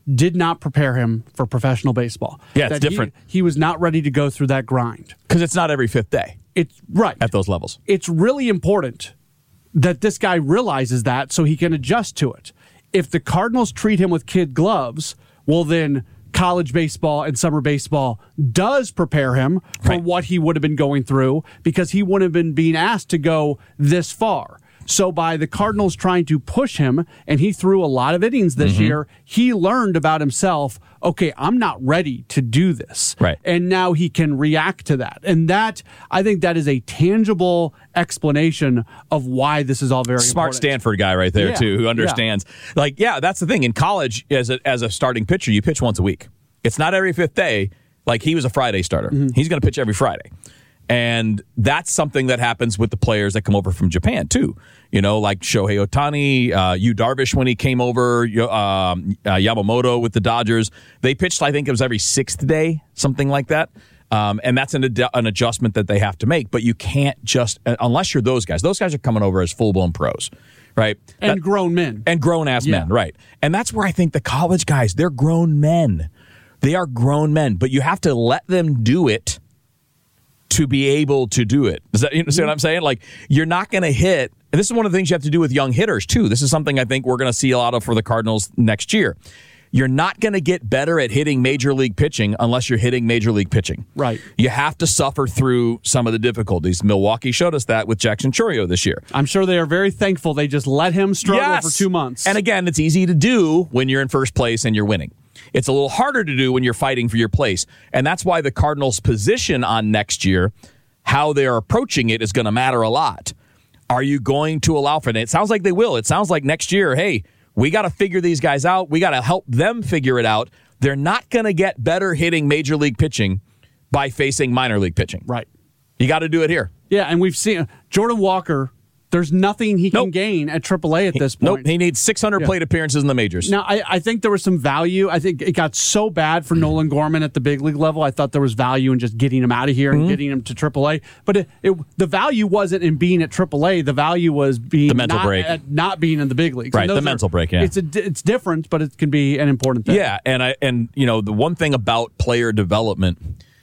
did not prepare him for professional baseball. Yeah, it's different. He was not ready to go through that grind. Because it's not every fifth day. It's right. At those levels. It's really important that this guy realizes that so he can adjust to it. If the Cardinals treat him with kid gloves, well, then college baseball and summer baseball does prepare him for what he would have been going through because he wouldn't have been being asked to go this far. So by the Cardinals trying to push him, and he threw a lot of innings this year, he learned about himself, okay, I'm not ready to do this. Right. And now he can react to that. And that, I think that is a tangible explanation of why this is all very smart important. Stanford guy right there, too, who understands. That's the thing. In college, as a starting pitcher, you pitch once a week. It's not every fifth day. Like, he was a Friday starter. He's going to pitch every Friday. And that's something that happens with the players that come over from Japan, too. You know, like Shohei Ohtani, Yu Darvish when he came over, Yamamoto with the Dodgers. They pitched, I think it was every sixth day, something like that. And that's an adjustment that they have to make. But you can't just, unless you're those guys. Those guys are coming over as full-blown pros, right? And grown men. And grown-ass men, right. And that's where I think the college guys, they're grown men. They are grown men. But you have to let them do it to be able to do it. Does that, you see what I'm saying? Like, you're not going to hit, and this is one of the things you have to do with young hitters, too. This is something I think we're going to see a lot of for the Cardinals next year. You're not going to get better at hitting major league pitching unless you're hitting major league pitching. Right. You have to suffer through some of the difficulties. Milwaukee showed us that with Jackson Chourio this year. I'm sure they are very thankful they just let him struggle for 2 months. And again, it's easy to do when you're in first place and you're winning. It's a little harder to do when you're fighting for your place. And that's why the Cardinals' position on next year, how they're approaching it, is going to matter a lot. Are you going to allow for it? It sounds like they will. It sounds like next year, hey, we got to figure these guys out. We got to help them figure it out. They're not going to get better hitting major league pitching by facing minor league pitching. Right. You got to do it here. Yeah, and we've seen Jordan Walker. There's nothing he can gain at AAA at this point. Nope, he needs 600 plate appearances in the majors. Now, I think there was some value. I think it got so bad for Nolan Gorman at the big league level. I thought there was value in just getting him out of here and getting him to AAA. But the value wasn't in being at AAA. The value was being the mental break. Not being in the big leagues. Right, the mental break, yeah. It's different, but it can be an important thing. Yeah, and the one thing about player development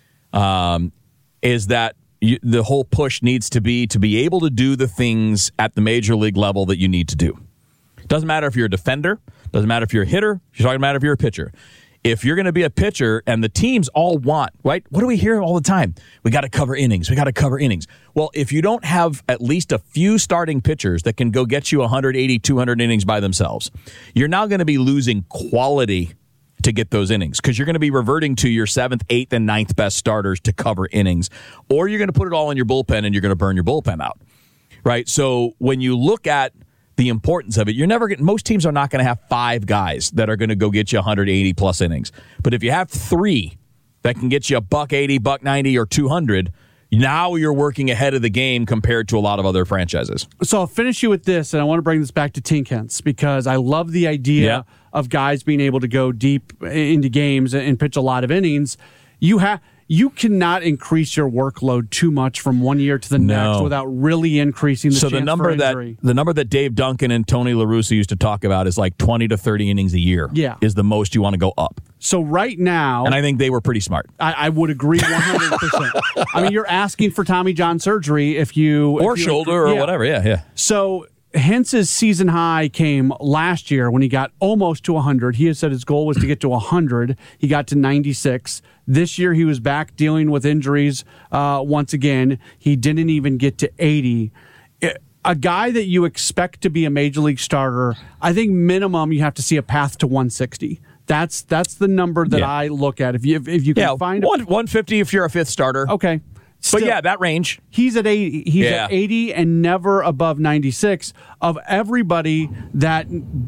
is that the whole push needs to be able to do the things at the major league level that you need to do. Doesn't matter if you're a defender. Doesn't matter if you're a hitter. It doesn't matter if you're a pitcher. If you're going to be a pitcher and the teams all want, right? What do we hear all the time? We got to cover innings. We got to cover innings. Well, if you don't have at least a few starting pitchers that can go get you 180, 200 innings by themselves, you're now going to be losing quality to get those innings because you're going to be reverting to your 7th, 8th, and 9th best starters to cover innings, or you're going to put it all in your bullpen and you're going to burn your bullpen out, right? So when you look at the importance of it, most teams are not going to have 5 guys that are going to go get you 180 plus innings. But if you have 3 that can get you $180, $190, or 200, now you're working ahead of the game compared to a lot of other franchises. So I'll finish you with this, and I want to bring this back to Tink Hence because I love the idea of guys being able to go deep into games and pitch a lot of innings. You cannot increase your workload too much from one year to the next without really increasing the chance for injury. The number that Dave Duncan and Tony La Russa used to talk about is like 20 to 30 innings a year. Yeah. Is the most you want to go up. So right now, and I think they were pretty smart. I would agree 100%. I mean, you're asking for Tommy John surgery if you shoulder or whatever. Yeah. So Hence's season high came last year when he got almost to 100. He had said his goal was to get to 100. He got to 96. This year he was back dealing with injuries once again. He didn't even get to 80. A guy that you expect to be a major league starter, I think minimum you have to see a path to 160. That's the number that I look at. If you can find 150 if you're a 5th starter. Okay. Still, but that range. He's at 80. He's at 80 and never above 96. Of everybody that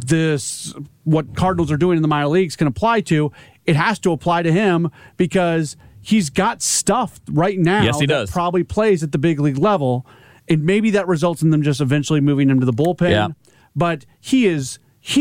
what Cardinals are doing in the minor leagues can apply to, it has to apply to him because he's got stuff right now that probably plays at the big league level, and maybe that results in them just eventually moving him to the bullpen. Yeah. But he's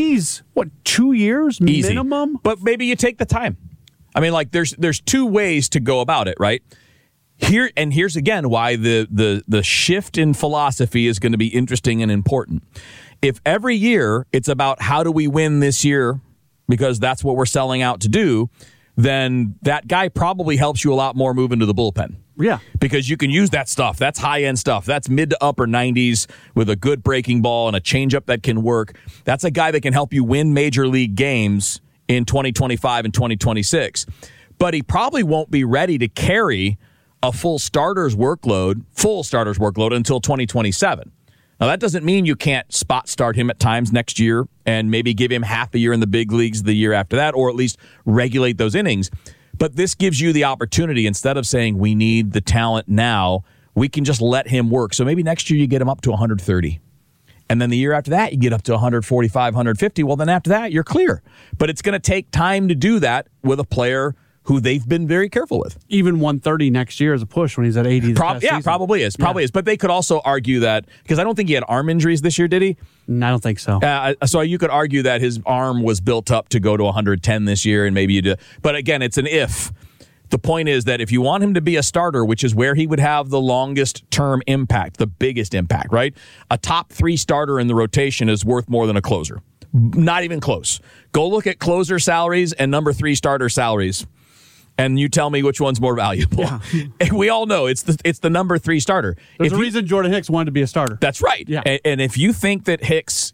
2 years Easy. Minimum? But maybe you take the time. I mean, like there's 2 ways to go about it, right? Here's again why the shift in philosophy is going to be interesting and important. If every year it's about how do we win this year, because that's what we're selling out to do, then that guy probably helps you a lot more move into the bullpen. Yeah. Because you can use that stuff. That's high-end stuff. That's mid to upper 90s with a good breaking ball and a changeup that can work. That's a guy that can help you win major league games in 2025 and 2026. But he probably won't be ready to carry a full starter's workload until 2027. Now, that doesn't mean you can't spot start him at times next year and maybe give him half a year in the big leagues the year after that, or at least regulate those innings. But this gives you the opportunity, instead of saying we need the talent now, we can just let him work. So maybe next year you get him up to 130. And then the year after that, you get up to 145, 150. Well, then after that, you're clear. But it's going to take time to do that with a player who they've been very careful with. Even 130 next year is a push when he's at 80. Probably is. But they could also argue that, because I don't think he had arm injuries this year, did he? No, I don't think so. So you could argue that his arm was built up to go to 110 this year, and maybe you do. But again, it's an if. The point is that if you want him to be a starter, which is where he would have the longest term impact, the biggest impact, right? A top 3 starter in the rotation is worth more than a closer. Not even close. Go look at closer salaries and number 3 starter salaries, and you tell me which one's more valuable. Yeah. We all know it's the number 3 starter. There's a reason Jordan Hicks wanted to be a starter. That's right. Yeah. And if you think that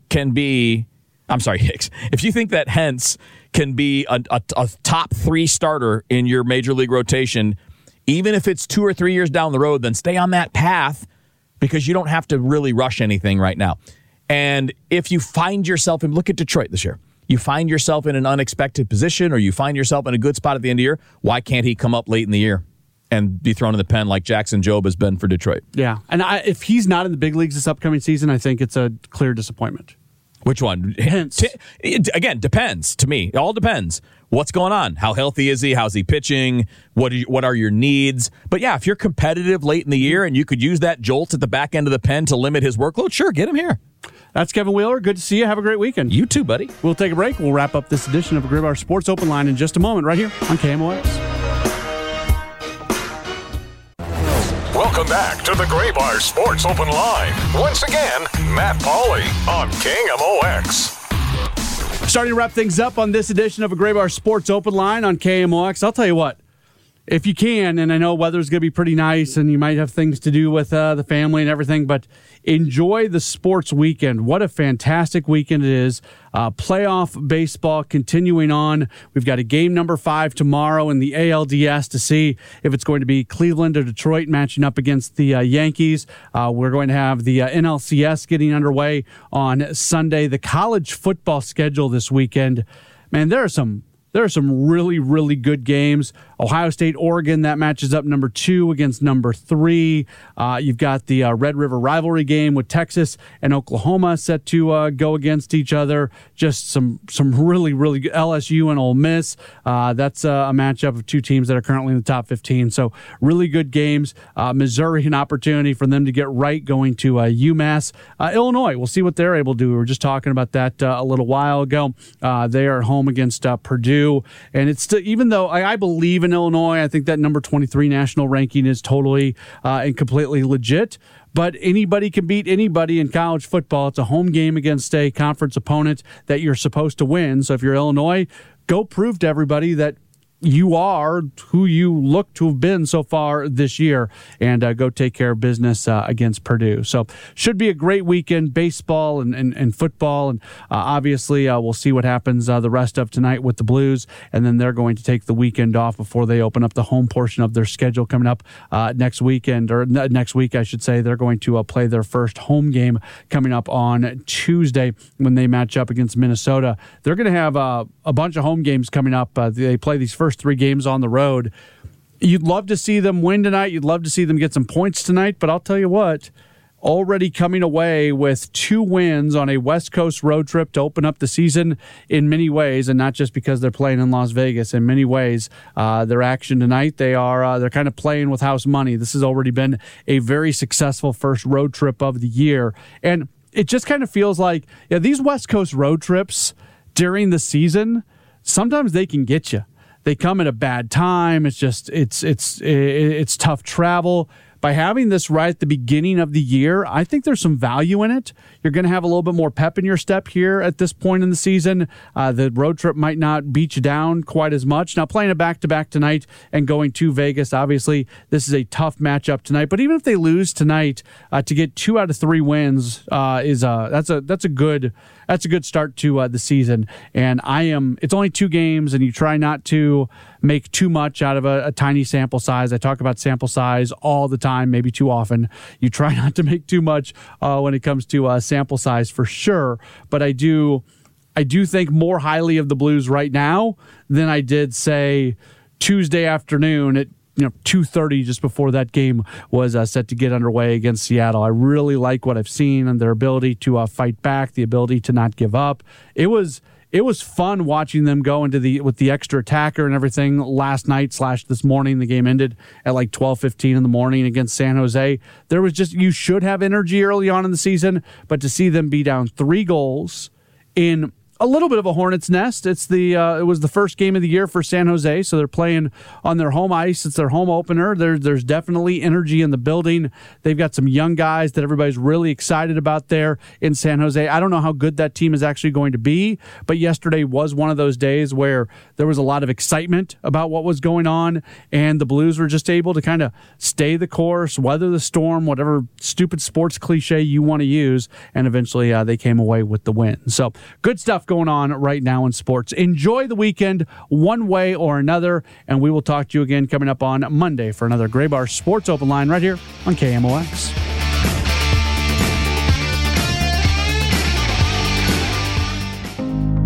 if you think that Hentz can be a top 3 starter in your major league rotation, even if it's 2 or 3 years down the road, then stay on that path, because you don't have to really rush anything right now. And if you find yourself, and look at Detroit this year, you find yourself in an unexpected position, or you find yourself in a good spot at the end of the year, why can't he come up late in the year and be thrown in the pen like Jackson Jobe has been for Detroit? Yeah. And if he's not in the big leagues this upcoming season, I think it's a clear disappointment. Which one? Hence. Again, depends to me. It all depends. What's going on? How healthy is he? How's he pitching? What are your needs? But yeah, if you're competitive late in the year and you could use that jolt at the back end of the pen to limit his workload, sure, get him here. That's Kevin Wheeler. Good to see you. Have a great weekend. You too, buddy. We'll take a break. We'll wrap up this edition of Graybar Sports Open Line in just a moment, right here on KMOX. Welcome back to the Graybar Sports Open Line. Once again, Matt Pauley on KMOX. Starting to wrap things up on this edition of a Graybar Sports Open Line on KMOX. I'll tell you what, if you can, and I know weather's going to be pretty nice and you might have things to do with the family and everything, but enjoy the sports weekend. What a fantastic weekend it is. Playoff baseball continuing on. We've got a game number 5 tomorrow in the ALDS to see if it's going to be Cleveland or Detroit matching up against the Yankees. We're going to have the NLCS getting underway on Sunday. The college football schedule this weekend, man, there are some really, really good games. Ohio State, Oregon, that matches up number 2 against number 3. You've got the Red River rivalry game with Texas and Oklahoma set to go against each other. Just some really, really good LSU and Ole Miss. That's a matchup of 2 teams that are currently in the top 15. So really good games. Missouri, an opportunity for them to get right going to UMass. Illinois, we'll see what they're able to do. We were just talking about that a little while ago. They are home against Purdue. And it's still, even though I believe in Illinois, I think that number 23 national ranking is totally and completely legit. But anybody can beat anybody in college football. It's a home game against a conference opponent that you're supposed to win. So if you're Illinois, go prove to everybody that you are who you look to have been so far this year, and go take care of business against Purdue. So should be a great weekend, baseball and football, and obviously we'll see what happens the rest of tonight with the Blues, and then they're going to take the weekend off before they open up the home portion of their schedule coming up next weekend, or next week, I should say. They're going to play their first home game coming up on Tuesday when they match up against Minnesota. They're going to have a bunch of home games coming up. They play these first 3 games on the road. You'd love to see them win tonight. You'd love to see them get some points tonight. But I'll tell you what, already coming away with 2 wins on a West Coast road trip to open up the season in many ways, and not just because they're playing in Las Vegas. In many ways, their action tonight, they're kind of playing with house money. This has already been a very successful first road trip of the year. And it just kind of feels like these West Coast road trips during the season, sometimes they can get you. They come at a bad time. It's just it's tough travel. by having this right at the beginning of the year, I think there's some value in it. You're going to have a little bit more pep in your step here at this point in the season. The road trip might not beat you down quite as much. Now, playing a back-to-back tonight and going to Vegas, obviously, this is a tough matchup tonight. But even if they lose tonight, to get 2 out of 3 wins that's a good start to the season. And it's only 2 games, and you try not to make too much out of a tiny sample size. I talk about sample size all the time, maybe too often. You try not to make too much when it comes to sample size for sure. But I do think more highly of the Blues right now than I did, say, Tuesday afternoon at 2:30, just before that game was set to get underway against Seattle. I really like what I've seen and their ability to fight back, the ability to not give up. It was fun watching them go with the extra attacker and everything last night / this morning. The game ended at like 12:15 in the morning against San Jose. There was you should have energy early on in the season, but to see them be down 3 goals in a little bit of a hornet's nest. It was the first game of the year for San Jose, so they're playing on their home ice. It's their home opener. There's definitely energy in the building. They've got some young guys that everybody's really excited about there in San Jose. I don't know how good that team is actually going to be, but yesterday was one of those days where there was a lot of excitement about what was going on, and the Blues were just able to kind of stay the course, weather the storm, whatever stupid sports cliche you want to use, and eventually they came away with the win. So good stuff going on right now in sports. Enjoy the weekend one way or another, and we will talk to you again coming up on Monday for another Gray Bar Sports Open Line right here on KMOX.